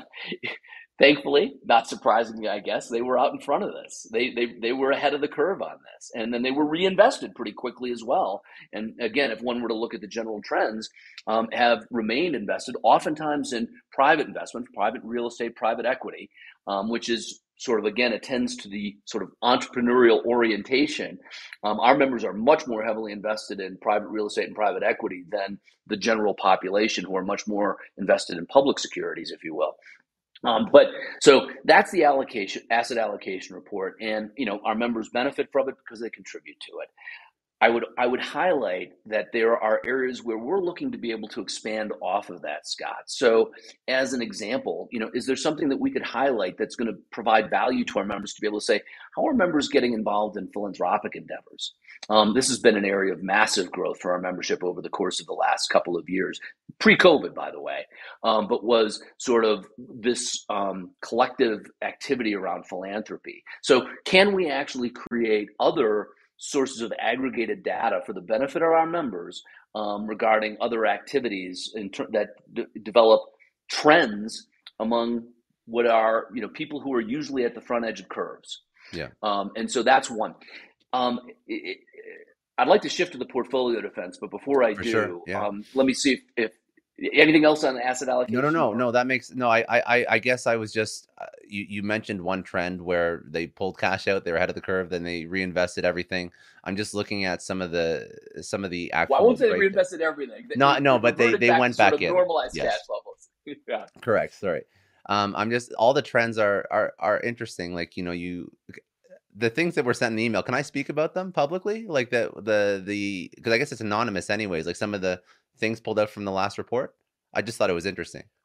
thankfully, not surprisingly, I guess, they were out in front of this. They, they they were ahead of the curve on this. And then they were reinvested pretty quickly as well. And again, if one were to look at the general trends, um, have remained invested, oftentimes in private investment, private real estate, private equity, um, which is sort of, again, attends to the sort of entrepreneurial orientation. Um, our members are much more heavily invested in private real estate and private equity than the general population, who are much more invested in public securities, if you will. Um, but so that's the allocation, asset allocation report, and you know our members benefit from it because they contribute to it. I would I would highlight that there are areas where we're looking to be able to expand off of that, Scott. So as an example, you know, is there something that we could highlight that's going to provide value to our members to be able to say, how are members getting involved in philanthropic endeavors? Um, this has been an area of massive growth for our membership over the course of the last couple of years, pre-COVID, by the way, um, but was sort of this um, collective activity around philanthropy. So can we actually create other sources of aggregated data for the benefit of our members um, regarding other activities in ter- that d- develop trends among what are, you know, people who are usually at the front edge of curves. Yeah. Um, and so that's one. Um, it, it, I'd like to shift to the portfolio defense, but before I For do, sure. Yeah. um, let me see if, if anything else on the asset allocation. No, no, no, or? no. That makes no. I, I, I guess I was just uh, you. You mentioned one trend where they pulled cash out, they were ahead of the curve, then they reinvested everything. I'm just looking at some of the some of the actual. Well, I won't say they reinvested everything. No, they, no, they but they they back went to back sort of in. Normalized Yes. cash levels. Yeah. Correct. Sorry. Um, I'm just all the trends are are are interesting. Like you know you. The things that were sent in the email, can I speak about them publicly? Like the the the because I guess it's anonymous anyways. Like some of the things pulled out from the last report. I just thought it was interesting.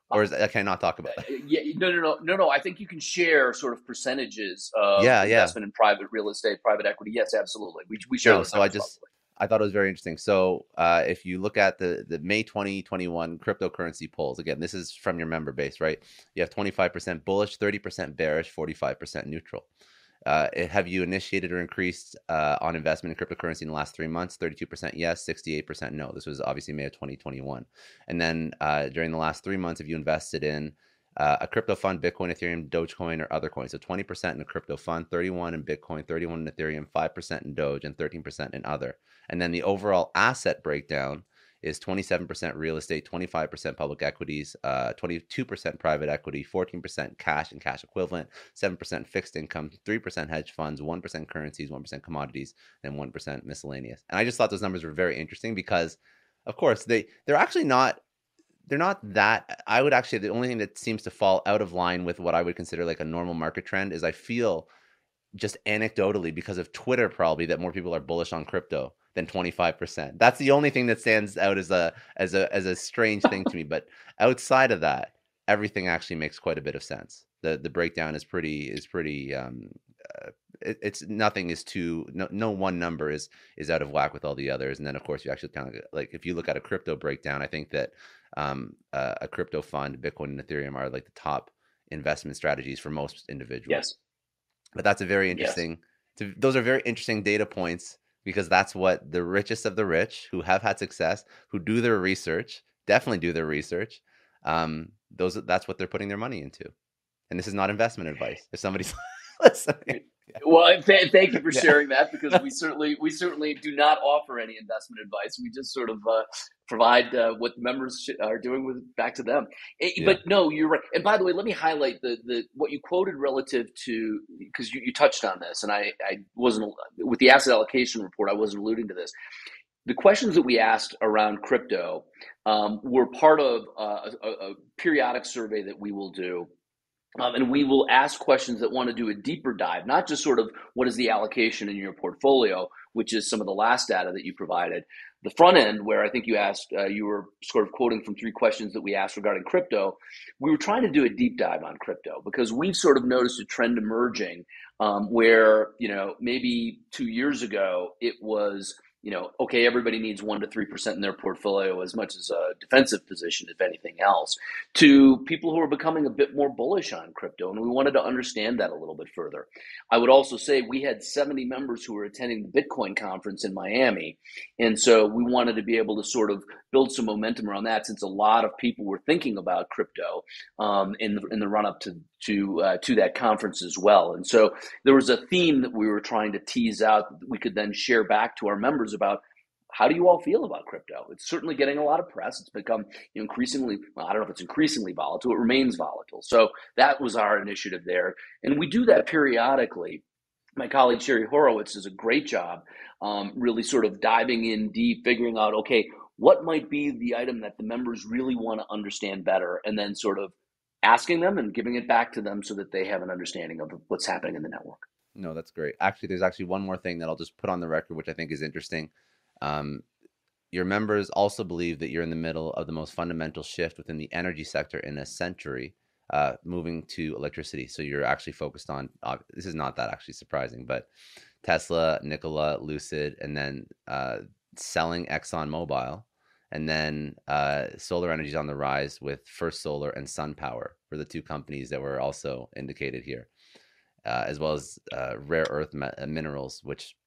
or is I cannot talk about that? Yeah, no, no, no, no, no. I think you can share sort of percentages of Yeah, yeah. investment in private real estate, private equity. Yes, absolutely. We we share No, those so I numbers just publicly. I thought it was very interesting. So uh, if you look at the the May twenty twenty-one cryptocurrency polls, again, this is from your member base, right? You have twenty-five percent bullish, thirty percent bearish, forty-five percent neutral. Uh, have you initiated or increased uh, on investment in cryptocurrency in the last three months? thirty-two percent yes, sixty-eight percent no. This was obviously May of twenty twenty-one. And then uh, during the last three months, have you invested in uh, a crypto fund, Bitcoin, Ethereum, Dogecoin, or other coins? So twenty percent in a crypto fund, thirty-one in Bitcoin, thirty-one in Ethereum, five percent in Doge, and thirteen percent in other. And then the overall asset breakdown is twenty-seven percent real estate, twenty-five percent public equities, uh, twenty-two percent private equity, fourteen percent cash and cash equivalent, seven percent fixed income, three percent hedge funds, one percent currencies, one percent commodities, and one percent miscellaneous. And I just thought those numbers were very interesting because, of course, they, they're actually not, they're not that, I would actually, the only thing that seems to fall out of line with what I would consider like a normal market trend is I feel just anecdotally because of Twitter probably that more people are bullish on crypto than twenty-five percent. That's the only thing that stands out as a as a as a strange thing to me. But outside of that, everything actually makes quite a bit of sense. The the breakdown is pretty is pretty um uh, it, it's nothing is too no no one number is is out of whack with all the others. And then of course you actually kind of like if you look at a crypto breakdown, I think that um uh, a crypto fund, Bitcoin and Ethereum are like the top investment strategies for most individuals. Yes. But that's a very Yes. interesting, to, those are very interesting data points because that's what the richest of the rich who have had success, who do their research, definitely do their research. Um, those that's what they're putting their money into. And this is not investment advice. If somebody's listening. Yeah. Well, th- thank you for Yeah. sharing that because we certainly we certainly do not offer any investment advice. We just sort of uh, provide uh, what members sh- are doing with back to them. Eh, Yeah. But no, you're right. And by the way, let me highlight the the what you quoted relative to because you, you touched on this, and I I wasn't with the asset allocation report. I wasn't alluding to this. The questions that we asked around crypto um, were part of uh, a, a periodic survey that we will do. Um, and we will ask questions that want to do a deeper dive, not just sort of what is the allocation in your portfolio, which is some of the last data that you provided. The front end, where I think you asked, uh, you were sort of quoting from three questions that we asked regarding crypto. We were trying to do a deep dive on crypto because we've sort of noticed a trend emerging um, where, you know, maybe two years ago it was, you know, okay, everybody needs one to three percent in their portfolio as much as a defensive position, if anything else, to people who are becoming a bit more bullish on crypto. And we wanted to understand that a little bit further. I would also say we had seventy members who were attending the Bitcoin conference in Miami. And so we wanted to be able to sort of build some momentum around that since a lot of people were thinking about crypto um, in, the, in the run up to, to, uh, to that conference as well. And so there was a theme that we were trying to tease out that we could then share back to our members about how do you all feel about crypto? It's certainly getting a lot of press. It's become increasingly, well, I don't know if it's increasingly volatile, it remains volatile. So that was our initiative there. And we do that periodically. My colleague Sherry Horowitz does a great job um, really sort of diving in deep, figuring out, okay, what might be the item that the members really want to understand better, and then sort of asking them and giving it back to them so that they have an understanding of what's happening in the network. No, that's great. Actually, there's actually one more thing that I'll just put on the record, which I think is interesting. Um, your members also believe that you're in the middle of the most fundamental shift within the energy sector in a century, uh, moving to electricity. So you're actually focused on, uh, this is not that actually surprising, but Tesla, Nikola, Lucid, and then uh, selling ExxonMobil. And then uh, solar energy is on the rise with First Solar and SunPower were the two companies that were also indicated here, uh, as well as uh, rare earth me- minerals, which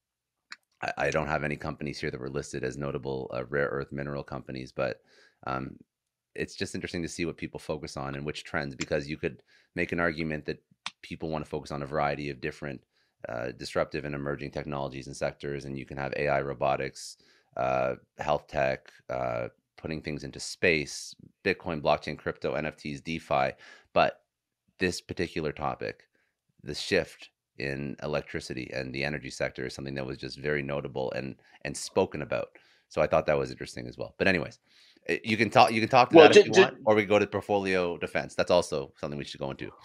I, I don't have any companies here that were listed as notable uh, rare earth mineral companies, but um, it's just interesting to see what people focus on and which trends, because you could make an argument that people want to focus on a variety of different uh, disruptive and emerging technologies and sectors, and you can have A I, robotics, uh, health tech, uh, putting things into space, Bitcoin, blockchain, crypto, N F Ts, DeFi. But this particular topic, the shift in electricity and the energy sector, is something that was just very notable and and spoken about. So I thought that was interesting as well. But anyways, you can talk you can talk to Well, that j- if you j- want, or we go to portfolio defense. That's also something we should go into.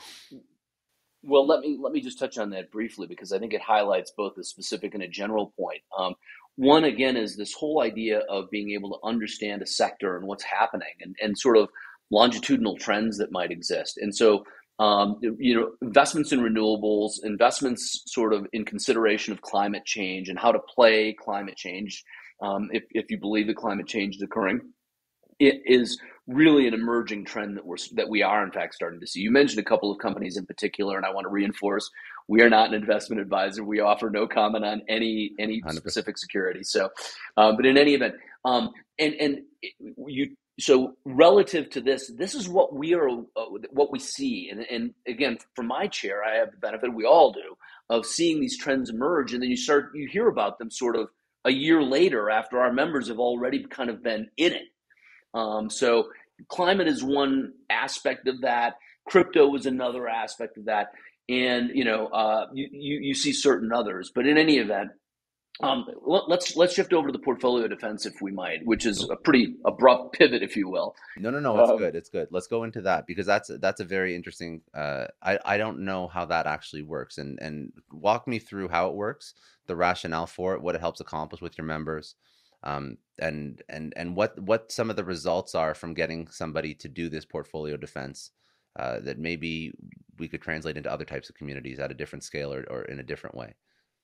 Well, let me let me just touch on that briefly because I think it highlights both a specific and a general point. Um, one, again, is this whole idea of being able to understand a sector and what's happening, and, and sort of longitudinal trends that might exist. And so, um, you know, investments in renewables, investments sort of in consideration of climate change and how to play climate change, um, if, if you believe that climate change is occurring, it is really an emerging trend that we're that we are in fact starting to see. You mentioned a couple of companies in particular, and I want to reinforce we are not an investment advisor. We offer no comment on any any one hundred percent. specific security. So, um, but in any event, um, and and you so relative to this, this is what we are uh, what we see, and and again, from my chair, I have the benefit, we all do, of seeing these trends emerge, and then you start you hear about them sort of a year later after our members have already kind of been in it. Um, so climate is one aspect of that. Crypto is another aspect of that. And, you know, uh, you, you, you see certain others. But in any event, um, let, let's let's shift over to the portfolio defense, if we might, which is a pretty abrupt pivot, if you will. No, no, no, it's Um, good. It's good. Let's go into that because that's that's a very interesting. Uh, I I don't know how that actually works, and and walk me through how it works, the rationale for it, what it helps accomplish with your members, um, and and and what what some of the results are from getting somebody to do this portfolio defense, uh, that maybe we could translate into other types of communities at a different scale or, or in a different way.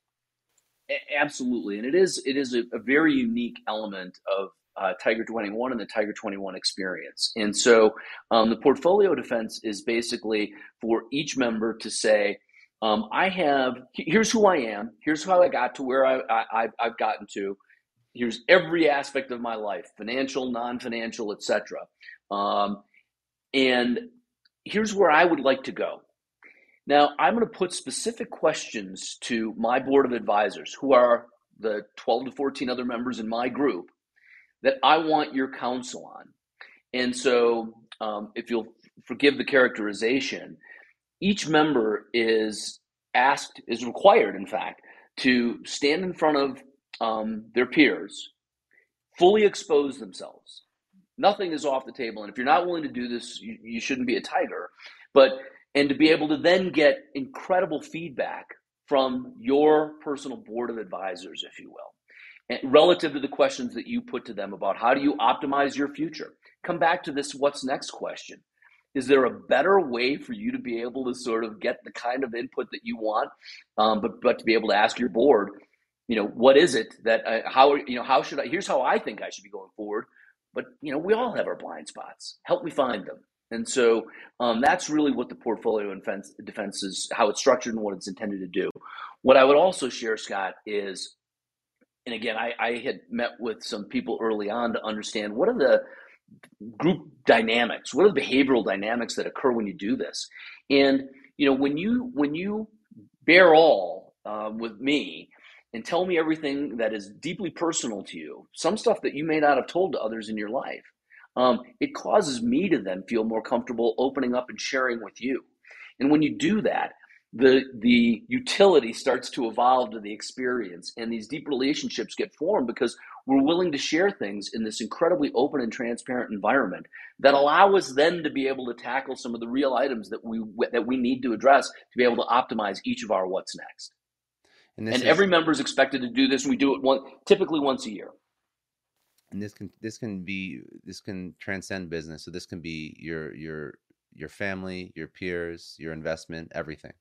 Absolutely, and it is it is a, a very unique element of uh, Tiger twenty-one and the Tiger twenty-one experience. And so, um, the portfolio defense is basically for each member to say, um, "I have here's who I am. Here's how I got to where I, I I've gotten to. Here's every aspect of my life: financial, non-financial, et cetera. Um, and here's where I would like to go." Now, I'm going to put specific questions to my board of advisors, who are the twelve to fourteen other members in my group, that I want your counsel on. And so, um, if you'll forgive the characterization, each member is asked, is required, in fact, to stand in front of um, their peers, fully expose themselves. Nothing is off the table. And if you're not willing to do this, you, you shouldn't be a tiger. But and to be able to then get incredible feedback from your personal board of advisors, if you will, and relative to the questions that you put to them about how do you optimize your future. Come back to this what's next question. Is there a better way for you to be able to sort of get the kind of input that you want, um, but but to be able to ask your board, you know, what is it that I, how you know how should I? Here's how I think I should be going forward. But you know, we all have our blind spots. Help me find them. And so um, that's really what the portfolio defense, defense is, how it's structured and what it's intended to do. What I would also share, Scott, is, and again, I, I had met with some people early on to understand what are the group dynamics, what are the behavioral dynamics that occur when you do this. And you know, when you when you bear all uh, with me and tell me everything that is deeply personal to you, some stuff that you may not have told to others in your life, um, it causes me to then feel more comfortable opening up and sharing with you. And when you do that, the the utility starts to evolve to the experience, and these deep relationships get formed because we're willing to share things in this incredibly open and transparent environment that allow us then to be able to tackle some of the real items that we that we need to address to be able to optimize each of our what's next. And And this is every member is expected to do this. We do it one typically once a year. and this can this can be this can transcend business. So this can be your your your family, your peers, your investment, everything.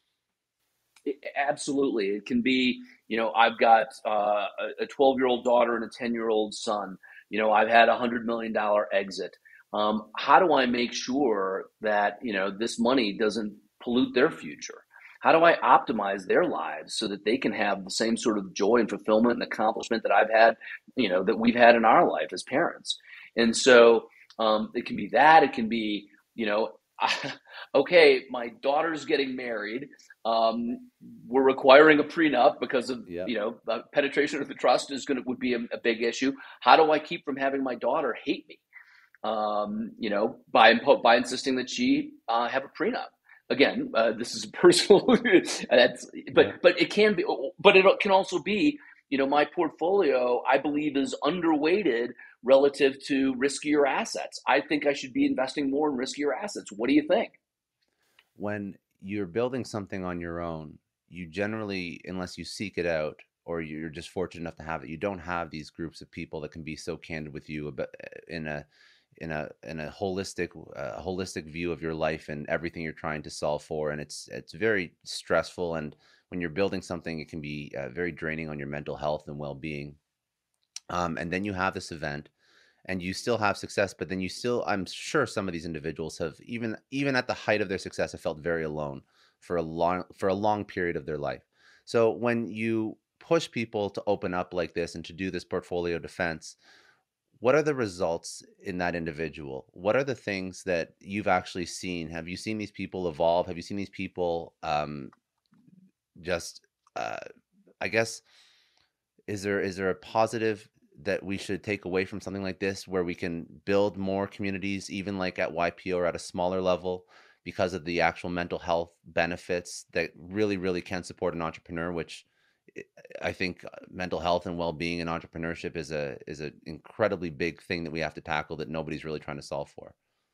It, absolutely, it can be. You know, I've got uh, a twelve-year-old daughter and a ten-year-old son. You know, I've had a hundred million dollar exit. Um, how do I make sure that you know this money doesn't pollute their future? How do I optimize their lives so that they can have the same sort of joy and fulfillment and accomplishment that I've had, you know, that we've had in our life as parents? And so um, it can be that. It can be, you know, okay, my daughter's getting married. Um, we're requiring a prenup because of, Yep. you know, uh, penetration of the trust is going to would be a, a big issue. How do I keep from having my daughter hate me? Um, you know, by by insisting that she uh, have a prenup. Again, uh, this is personal. That's, but Yeah. but it can be, but it can also be, you know, my portfolio I believe is underweighted relative to riskier assets. I think I should be investing more in riskier assets. What do you think? When you're building something on your own, you generally, unless you seek it out or you're just fortunate enough to have it, you don't have these groups of people that can be so candid with you about in a in a in a holistic uh, holistic view of your life and everything you're trying to solve for, and it's it's very stressful. And when you're building something, it can be uh, very draining on your mental health and well-being. Um, and then you have this event, and you still have success, but then you still, I'm sure some of these individuals have, even even at the height of their success, have felt very alone for a long for a long period of their life. So when you push people to open up like this and to do this portfolio defense, what are the results in that individual? What are the things that you've actually seen? Have you seen these people evolve? Have you seen these people um, just, uh, I guess, is there is there a positive that we should take away from something like this, where we can build more communities, even like at Y P O or at a smaller level, because of the actual mental health benefits that really, really can support an entrepreneur, which I think mental health and well-being and entrepreneurship is a is an incredibly big thing that we have to tackle that nobody's really trying to solve for.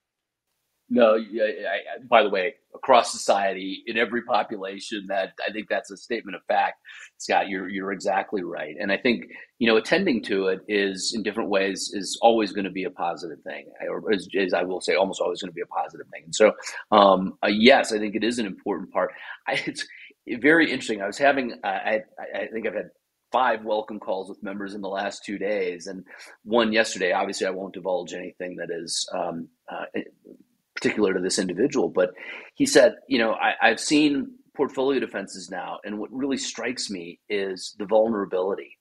No, yeah, I, I, by the way, across society, in every population, that I think that's a statement of fact. Scott, you're you're exactly right, and I think, you know, attending to it is in different ways is always going to be a positive thing, or is, is I will say, almost always going to be a positive thing. And so, um, uh, yes, I think it is an important part. I, it's very interesting. I was having, uh, I I think I've had five welcome calls with members in the last two days, and one yesterday. Obviously, I won't divulge anything that is. Um, uh, particular to this individual, but he said, you know, I, I've seen portfolio defenses now, and what really strikes me is the vulnerability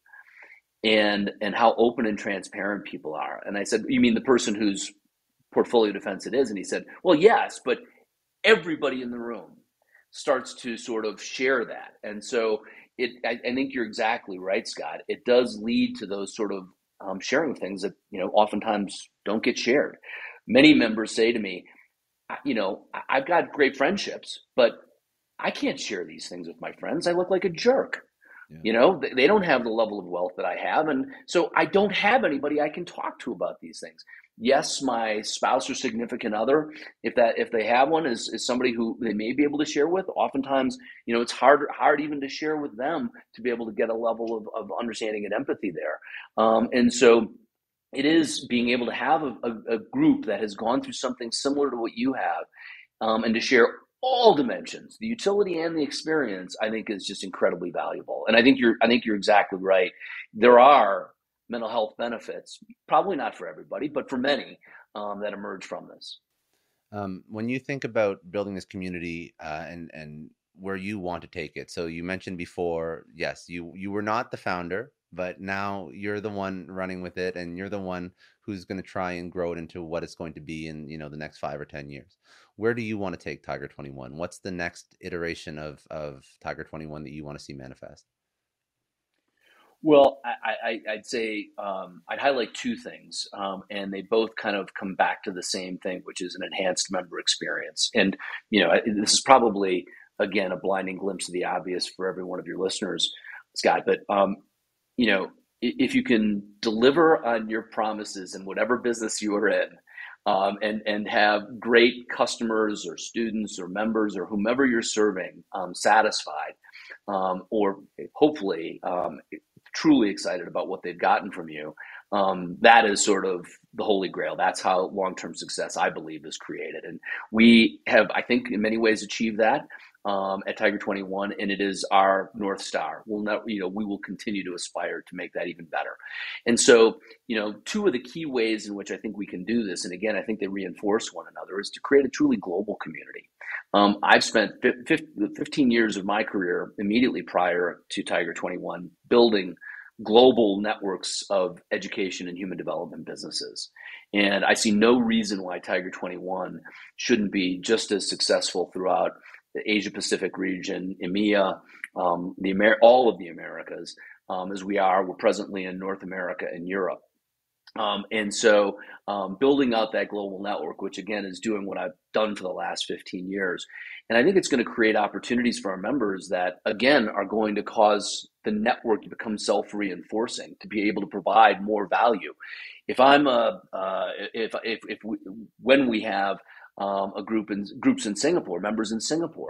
and and how open and transparent people are. And I said, you mean the person whose portfolio defense it is? And he said, well, yes, but everybody in the room starts to sort of share that. And so it, I, I think you're exactly right, Scott. It does lead to those sort of um, sharing things that, you know, oftentimes don't get shared. Many members say to me, you know, I've got great friendships, but I can't share these things with my friends. I look like a jerk. Yeah. You know, they don't have the level of wealth that I have. And so I don't have anybody I can talk to about these things. Yes, my spouse or significant other, if that if they have one, is, is somebody who they may be able to share with. Oftentimes, you know, it's hard hard even to share with them to be able to get a level of, of understanding and empathy there. Um, and so it is being able to have a, a, a group that has gone through something similar to what you have, um, and to share all dimensions, the utility and the experience, I think is just incredibly valuable. And I think you're, I think you're exactly right. There are mental health benefits, probably not for everybody, but for many, um, that emerge from this. Um, when you think about building this community uh, and and where you want to take it, so you mentioned before, yes, you you were not the founder, but now you're the one running with it, and you're the one who's going to try and grow it into what it's going to be in, you know, the next five or ten years. Where do you want to take Tiger twenty-one? What's the next iteration of of Tiger twenty-one that you want to see manifest? Well, I, I, I'd say um, I'd highlight two things, um, and they both kind of come back to the same thing, which is an enhanced member experience. And, you know, this is probably, again, a blinding glimpse of the obvious for every one of your listeners, Scott, but um, you know, if you can deliver on your promises in whatever business you are in, um, and and have great customers or students or members or whomever you're serving um, satisfied, um, or hopefully um, truly excited about what they've gotten from you, um, that is sort of the holy grail. That's how long-term success, I believe, is created. And we have, I think, in many ways achieved that um, at Tiger twenty-one, and it is our North Star. We'll not, you know, we will continue to aspire to make that even better. And so, you know, two of the key ways in which I think we can do this, and again, I think they reinforce one another, is to create a truly global community. Um, I've spent fifteen years of my career immediately prior to Tiger twenty-one building global networks of education and human development businesses. And I see no reason why Tiger twenty-one shouldn't be just as successful throughout the Asia Pacific region, EMEA, um, the Amer- all of the Americas, um, as we are. We're presently in North America and Europe. Um, and so um, building out that global network, which again is doing what I've done for the last fifteen years. And I think it's going to create opportunities for our members that, again, are going to cause the network to become self-reinforcing, to be able to provide more value. If I'm a, uh, if, if, if we, when we have um, a group in groups in Singapore, members in Singapore,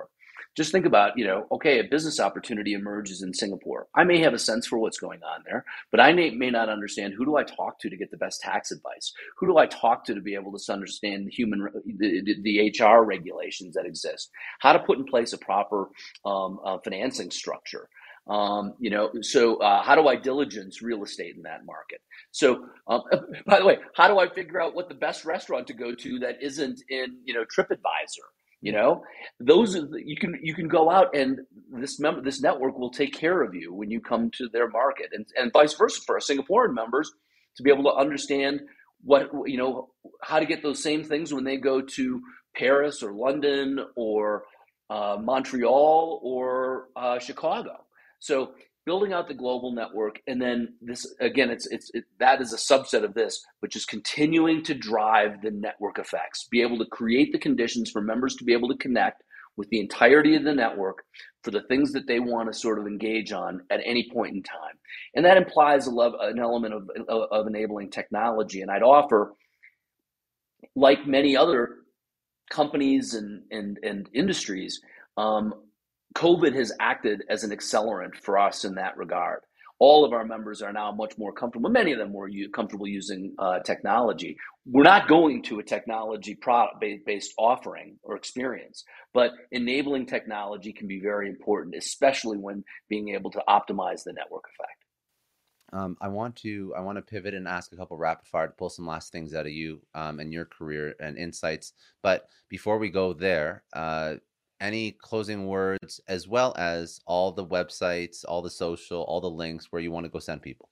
Just think about, you know, okay, a business opportunity emerges in Singapore. I may have a sense for what's going on there, but I may, may not understand who do I talk to to get the best tax advice? Who do I talk to to be able to understand the human, the, the H R regulations that exist? How to put in place a proper um, uh, financing structure? Um, you know, so uh, how do I diligence real estate in that market? So, um, by the way, how do I figure out what the best restaurant to go to that isn't in, you know, TripAdvisor? You know, those are the, you can you can go out and this member this network will take care of you when you come to their market, and and vice versa for our Singaporean members to be able to understand what, you know, how to get those same things when they go to Paris or London or uh, Montreal or uh, Chicago. So building out the global network, and then this again, it's it's it, that is a subset of this, which is continuing to drive the network effects, be able to create the conditions for members to be able to connect with the entirety of the network for the things that they want to sort of engage on at any point in time, and that implies a love, an element of of enabling technology. And I'd offer, like many other companies and and and industries, um, COVID has acted as an accelerant for us in that regard. All of our members are now much more comfortable. Many of them were comfortable using uh, technology. We're not going to a technology product based offering or experience, but enabling technology can be very important, especially when being able to optimize the network effect. Um, I want to I want to pivot and ask a couple rapid fire to pull some last things out of you um, and your career and insights. But before we go there, uh, any closing words, as well as all the websites, all the social, all the links where you want to go send people?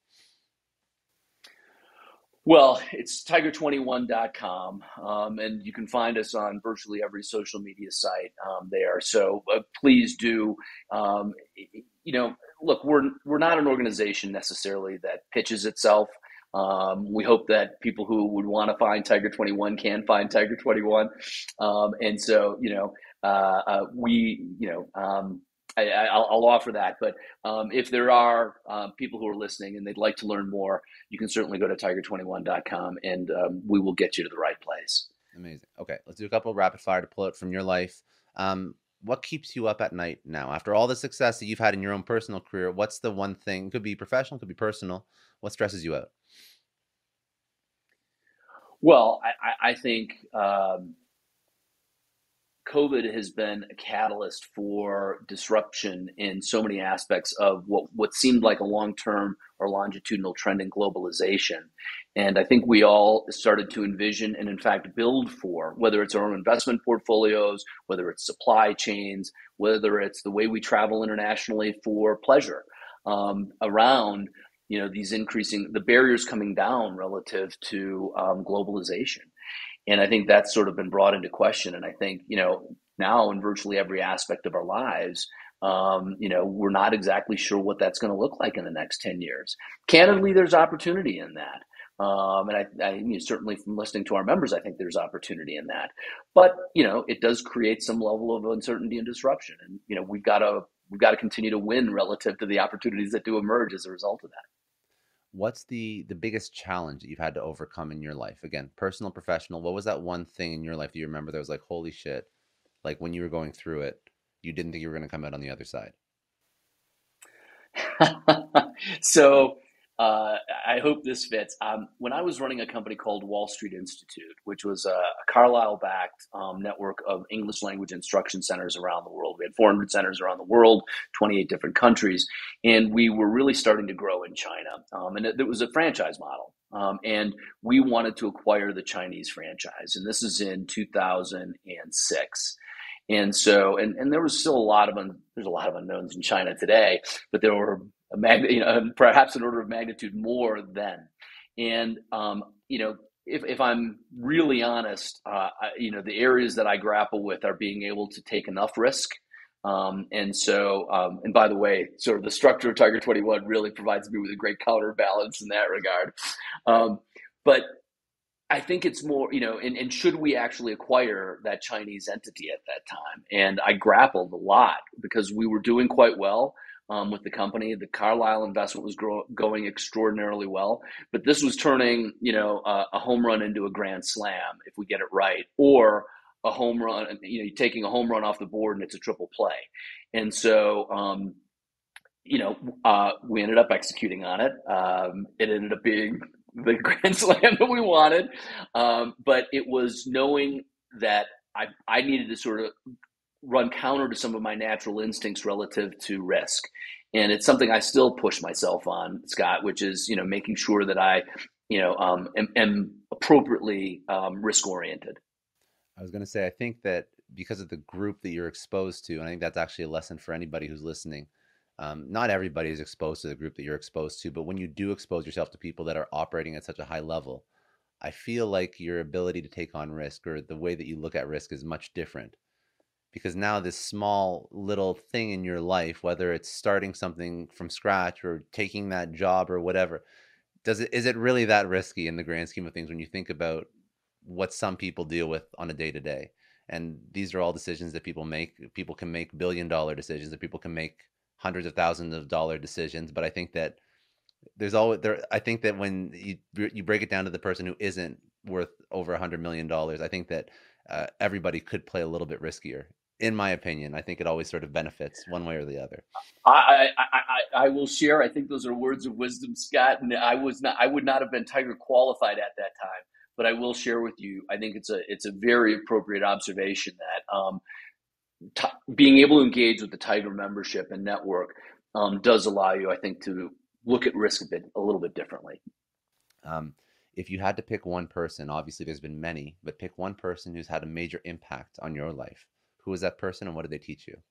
Well, it's tiger twenty-one dot com, um, and you can find us on virtually every social media site um, there. So uh, please do, um, you know, look, we're we're not an organization necessarily that pitches itself. Um, we hope that people who would want to find Tiger twenty-one can find Tiger twenty-one, um, and so you know, uh, uh, we, you know. Um, I, will offer that, but um, if there are uh, people who are listening and they'd like to learn more, you can certainly go to tiger twenty-one dot com, and um, we will get you to the right place. Amazing. Okay, let's do a couple of rapid fire to pull it from your life. Um, what keeps you up at night now? After all the success that you've had in your own personal career, what's the one thing, it could be professional, it could be personal, what stresses you out? Well, I, I think um, COVID has been a catalyst for disruption in so many aspects of what, what seemed like a long-term or longitudinal trend in globalization. And I think we all started to envision and in fact build for, whether it's our own investment portfolios, whether it's supply chains, whether it's the way we travel internationally for pleasure, um, around, you know, these increasing, the barriers coming down relative to um, globalization. And I think that's sort of been brought into question. And I think, you know, now in virtually every aspect of our lives, um, you know, we're not exactly sure what that's going to look like in the next ten years. Candidly, there's opportunity in that. Um, and I, I you know, certainly from listening to our members, I think there's opportunity in that. But, you know, it does create some level of uncertainty and disruption. And, you know, we've got to we've got to continue to win relative to the opportunities that do emerge as a result of that. What's the the biggest challenge that you've had to overcome in your life? Again, personal, professional. What was that one thing in your life that you remember that was like, holy shit, like when you were going through it, you didn't think you were going to come out on the other side? So uh, I hope this fits. Um, when I was running a company called Wall Street Institute, which was a, a Carlyle-backed um, network of English language instruction centers around the world. We had four hundred centers around the world, twenty-eight different countries, and we were really starting to grow in China. Um, and it, it was a franchise model. Um, and we wanted to acquire the Chinese franchise. And this is in two thousand six. And so, and, and there was still a lot of, un, there's a lot of unknowns in China today, but there were a mag, you know, perhaps an order of magnitude more then. And, um, you know, if, if I'm really honest, uh, I, you know, the areas that I grapple with are being able to take enough risk. Um, and so, um, and by the way, sort of the structure of Tiger twenty-one really provides me with a great counterbalance in that regard. Um, but I think it's more, you know, and, and should we actually acquire that Chinese entity at that time? And I grappled a lot because we were doing quite well um, with the company. The Carlyle investment was grow, going extraordinarily well, but this was turning, you know, uh, a home run into a grand slam if we get it right, or a home run, you know, you're taking a home run off the board and it's a triple play. And so, um, you know, uh, we ended up executing on it. Um, it ended up being the grand slam that we wanted. Um, but it was knowing that I, I needed to sort of run counter to some of my natural instincts relative to risk. And it's something I still push myself on, Scott, which is, you know, making sure that I, you know, um, am, am appropriately um, risk oriented. I was going to say, I think that because of the group that you're exposed to, and I think that's actually a lesson for anybody who's listening. Um, not everybody is exposed to the group that you're exposed to, but when you do expose yourself to people that are operating at such a high level, I feel like your ability to take on risk or the way that you look at risk is much different because now this small little thing in your life, whether it's starting something from scratch or taking that job or whatever, does it is it really that risky in the grand scheme of things when you think about what some people deal with on a day to day? And these are all decisions that people make. People can make billion dollar decisions, that people can make hundreds of thousands of dollar decisions. But I think that there's always there. I think that when you you break it down to the person who isn't worth over a hundred million dollars, I think that uh, everybody could play a little bit riskier. In my opinion, I think it always sort of benefits one way or the other. I, I, I, I will share. I think those are words of wisdom, Scott. And I was not, I would not have been Tiger qualified at that time, but I will share with you. I think it's a, it's a very appropriate observation that um, t- being able to engage with the Tiger membership and network um, does allow you, I think, to look at risk a bit, a little bit differently. Um, if you had to pick one person, obviously there's been many, but pick one person who's had a major impact on your life. Who was that person and what did they teach you?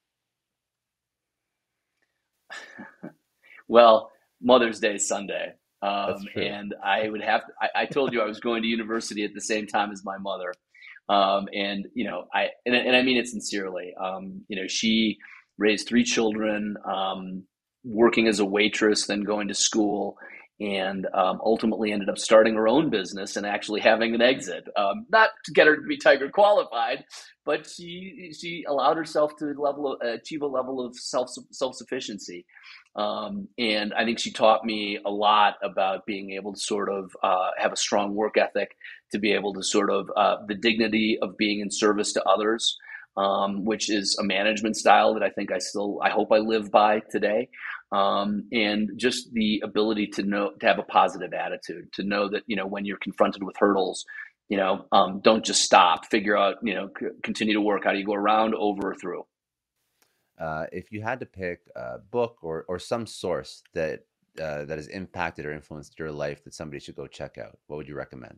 Well, Mother's Day is Sunday. That's Um, true. and I would have to, I, I told you I was going to university at the same time as my mother. Um, and, you know, I, and, and I mean it sincerely. Um, you know, she raised three children, um, working as a waitress, then going to school, and um, ultimately ended up starting her own business and actually having an exit. Um, not to get her to be Tiger qualified, but she she allowed herself to level of, achieve a level of self self sufficiency. Um, and I think she taught me a lot about being able to sort of uh, have a strong work ethic, to be able to sort of uh, the dignity of being in service to others, um, which is a management style that I think I still, I hope I live by today. Um, and just the ability to know, to have a positive attitude, to know that, you know, when you're confronted with hurdles, you know, um, don't just stop, figure out, you know, c- continue to work. How do you go around, over, or through? Uh, if you had to pick a book or, or some source that uh, that has impacted or influenced your life that somebody should go check out, what would you recommend?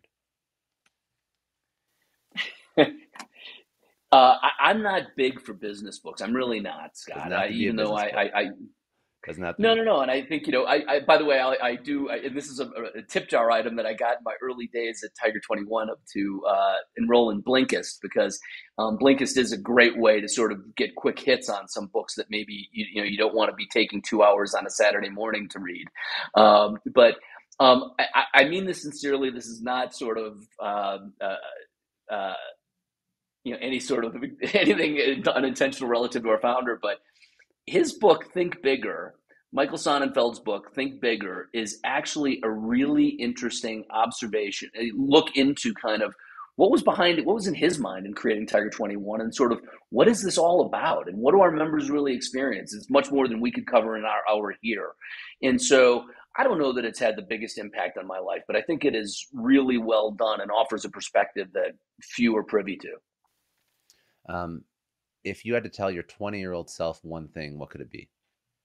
Uh, I, I'm not big for business books. I'm really not, Doesn't Scott. have I, to be a even though business I, I, book. I Doesn't have to no, be. no, no. And I think, you know, I, I by the way, I, I do, I, and this is a, a tip jar item that I got in my early days at Tiger twenty-one up to uh, enroll in Blinkist, because um, Blinkist is a great way to sort of get quick hits on some books that maybe, you, you know, you don't want to be taking two hours on a Saturday morning to read. Um, but um, I, I mean this sincerely. This is not sort of, um, uh, uh, you know, any sort of anything unintentional relative to our founder, but his book Think Bigger, Michael Sonnenfeld's book Think Bigger, is actually a really interesting observation, a look into kind of what was behind it, what was in his mind in creating Tiger twenty-one, and sort of what is this all about, and what do our members really experience? It's much more than we could cover in our hour here. And so I don't know that it's had the biggest impact on my life, but I think it is really well done and offers a perspective that few are privy to. Um, if you had to tell your twenty year old self one thing, what could it be?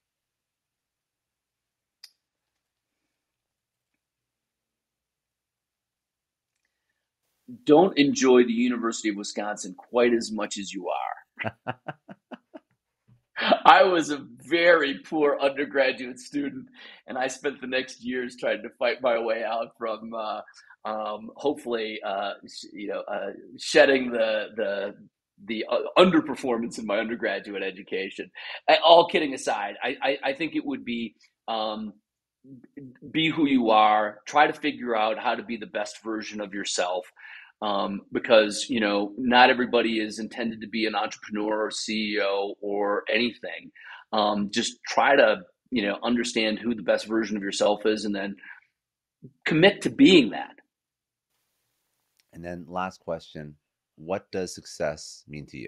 Don't enjoy the University of Wisconsin quite as much as you are. I was a very poor undergraduate student, and I spent the next years trying to fight my way out from, uh, um, hopefully, uh, you know, uh, shedding the the the uh, underperformance in my undergraduate education. Uh, All kidding aside, I, I, I think it would be um, be who you are. Try to figure out how to be the best version of yourself, um, because you know not everybody is intended to be an entrepreneur or C E O or anything. Um, just try to you know understand who the best version of yourself is, and then commit to being that. And then last question, what does success mean to you?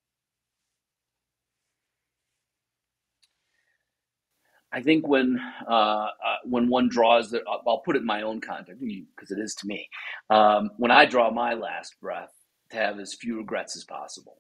I think when uh, uh, when one draws, the, I'll put it in my own context because it is to me. Um, when I draw my last breath, to have as few regrets as possible.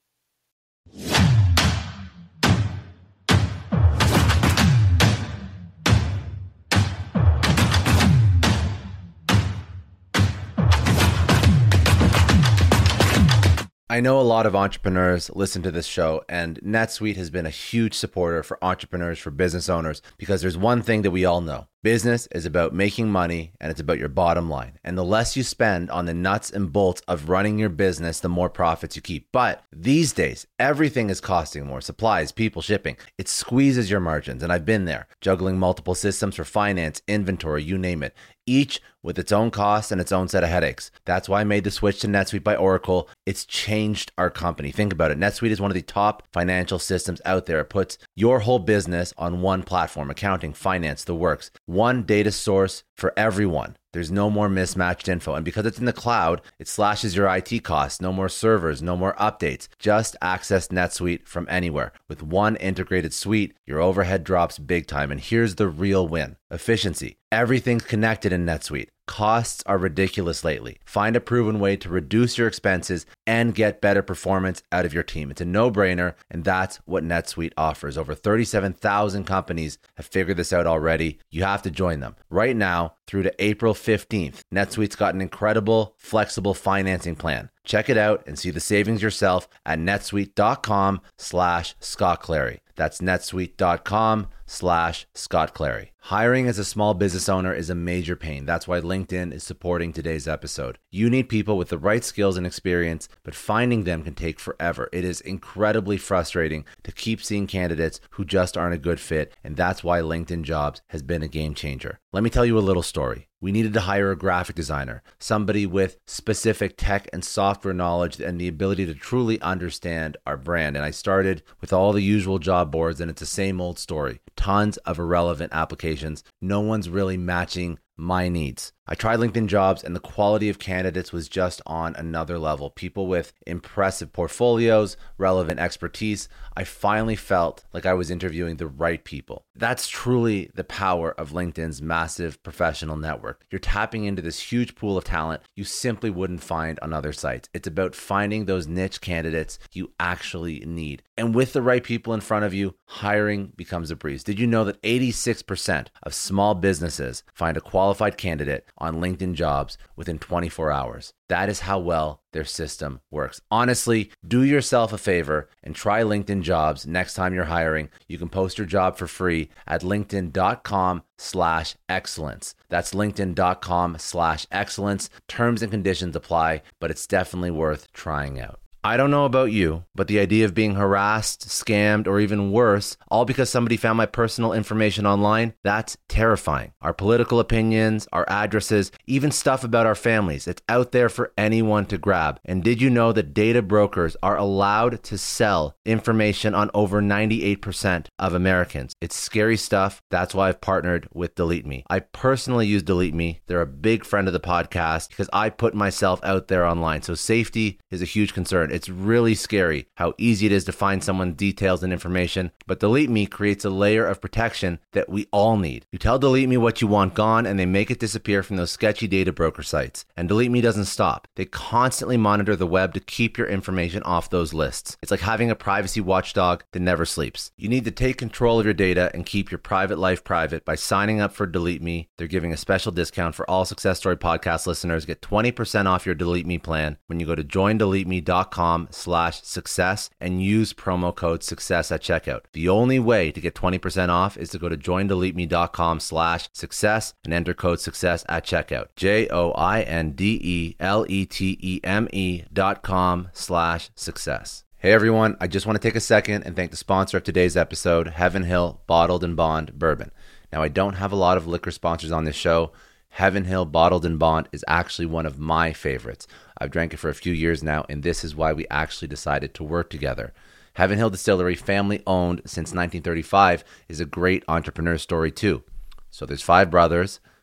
I know a lot of entrepreneurs listen to this show, and NetSuite has been a huge supporter for entrepreneurs, for business owners, because there's one thing that we all know. Business is about making money, and it's about your bottom line. And the less you spend on the nuts and bolts of running your business, the more profits you keep. But these days, everything is costing more. Supplies, people, shipping. It squeezes your margins, and I've been there, juggling multiple systems for finance, inventory, you name it, each with its own costs and its own set of headaches. That's why I made the switch to NetSuite by Oracle. It's changed our company. Think about it. NetSuite is one of the top financial systems out there. It puts your whole business on one platform, accounting, finance, the works. One data source for everyone. There's no more mismatched info. And because it's in the cloud, it slashes your I T costs. No more servers, no more updates. Just access NetSuite from anywhere. With one integrated suite, your overhead drops big time. And here's the real win. Efficiency. Everything's connected in NetSuite. Costs are ridiculous lately. Find a proven way to reduce your expenses and get better performance out of your team. It's a no-brainer, and that's what NetSuite offers. Over thirty-seven thousand companies have figured this out already. You have to join them. Right now, through to April fifteenth, NetSuite's got an incredible, flexible financing plan. Check it out and see the savings yourself at netsuite.com slash Scott Clary. That's netsuite.com slash Scott Clary. Hiring as a small business owner is a major pain. That's why LinkedIn is supporting today's episode. You need people with the right skills and experience, but finding them can take forever. It is incredibly frustrating to keep seeing candidates who just aren't a good fit, and that's why LinkedIn Jobs has been a game changer. Let me tell you a little story. We needed to hire a graphic designer, somebody with specific tech and software knowledge and the ability to truly understand our brand. And I started with all the usual job boards, and it's the same old story. Tons of irrelevant applications. No one's really matching my needs. I tried LinkedIn Jobs, and the quality of candidates was just on another level. People with impressive portfolios, relevant expertise. I finally felt like I was interviewing the right people. That's truly the power of LinkedIn's massive professional network. You're tapping into this huge pool of talent you simply wouldn't find on other sites. It's about finding those niche candidates you actually need. And with the right people in front of you, hiring becomes a breeze. Did you know that eighty-six percent of small businesses find a qualified candidate on LinkedIn Jobs within twenty-four hours? That is how well their system works. Honestly, do yourself a favor and try LinkedIn Jobs next time you're hiring. You can post your job for free at linkedin.com slash excellence. That's linkedin.com slash excellence. Terms and conditions apply, but it's definitely worth trying out. I don't know about you, but the idea of being harassed, scammed, or even worse, all because somebody found my personal information online, that's terrifying. Our political opinions, our addresses, even stuff about our families, it's out there for anyone to grab. And did you know that data brokers are allowed to sell information on over ninety-eight percent of Americans? It's scary stuff. That's why I've partnered with Delete Me. I personally use Delete Me. They're a big friend of the podcast because I put myself out there online. So safety is a huge concern. It's really scary how easy it is to find someone's details and information, but Delete Me creates a layer of protection that we all need. You tell Delete Me what you want gone, and they make it disappear from those sketchy data broker sites. And Delete Me doesn't stop. They constantly monitor the web to keep your information off those lists. It's like having a privacy watchdog that never sleeps. You need to take control of your data and keep your private life private by signing up for Delete Me. They're giving a special discount for all Success Story podcast listeners. Get twenty percent off your Delete Me plan when you go to join delete me dot com slash success and use promo code success at checkout. The only way to get twenty percent off is to go to join delete me dot com slash success and enter code success at checkout. J O I N D E L E T E M E dot com slash success. Hey everyone, I just want to take a second and thank the sponsor of today's episode, Heaven Hill Bottled and Bond Bourbon. Now, I don't have a lot of liquor sponsors on this show. Heaven Hill Bottled and Bond is actually one of my favorites. I've drank it for a few years now, and this is why we actually decided to work together. Heaven Hill Distillery, family owned since nineteen thirty-five, is a great entrepreneur story too. So there's five brothers.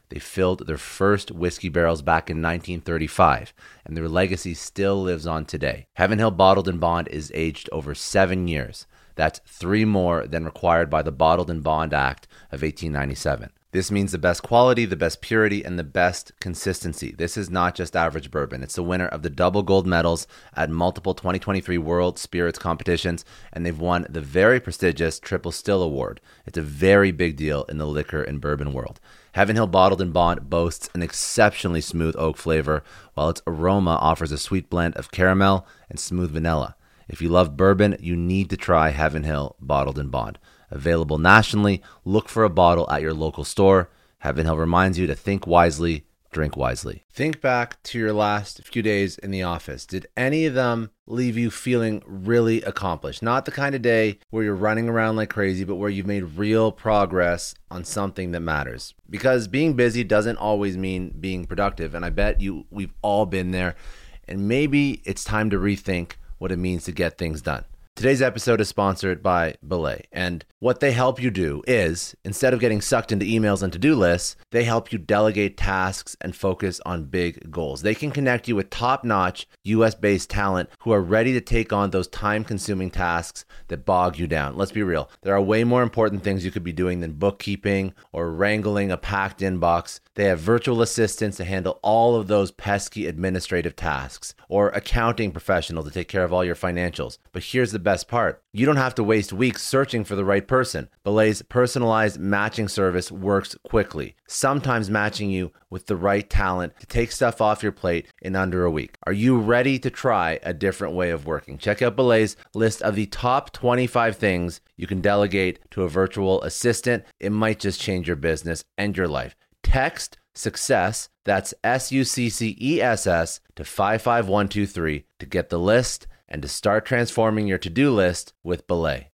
They filled their first whiskey barrels back in nineteen thirty-five, and their legacy still lives on today. Heaven Hill Bottled in Bond is aged over seven years. That's three more than required by the Bottled in Bond Act of eighteen ninety-seven. This means the best quality, the best purity, and the best consistency. This is not just average bourbon. It's the winner of the double gold medals at multiple twenty twenty-three World Spirits competitions, and they've won the very prestigious Triple Still Award. It's a very big deal in the liquor and bourbon world. Heaven Hill Bottled in Bond boasts an exceptionally smooth oak flavor, while its aroma offers a sweet blend of caramel and smooth vanilla. If you love bourbon, you need to try Heaven Hill Bottled in Bond. Available nationally, look for a bottle at your local store. Heaven Hill reminds you to think wisely, drink wisely. Think back to your last few days in the office. Did any of them leave you feeling really accomplished? Not the kind of day where you're running around like crazy, but where you've made real progress on something that matters. Because being busy doesn't always mean being productive, and I bet you we've all been there. And maybe it's time to rethink what it means to get things done. Today's episode is sponsored by Belay, and what they help you do is, instead of getting sucked into emails and to-do lists, they help you delegate tasks and focus on big goals. They can connect you with top-notch U S-based talent who are ready to take on those time-consuming tasks that bog you down. Let's be real. There are way more important things you could be doing than bookkeeping or wrangling a packed inbox. They have virtual assistants to handle all of those pesky administrative tasks, or accounting professionals to take care of all your financials. But here's the best part. You don't have to waste weeks searching for the right person. Belay's personalized matching service works quickly, sometimes matching you with the right talent to take stuff off your plate in under a week. Are you ready to try a different way of working? Check out Belay's list of the top twenty-five things you can delegate to a virtual assistant. It might just change your business and your life. Text SUCCESS, that's S U C C E S S, to five five one two three to get the list and to start transforming your to-do list with Belay.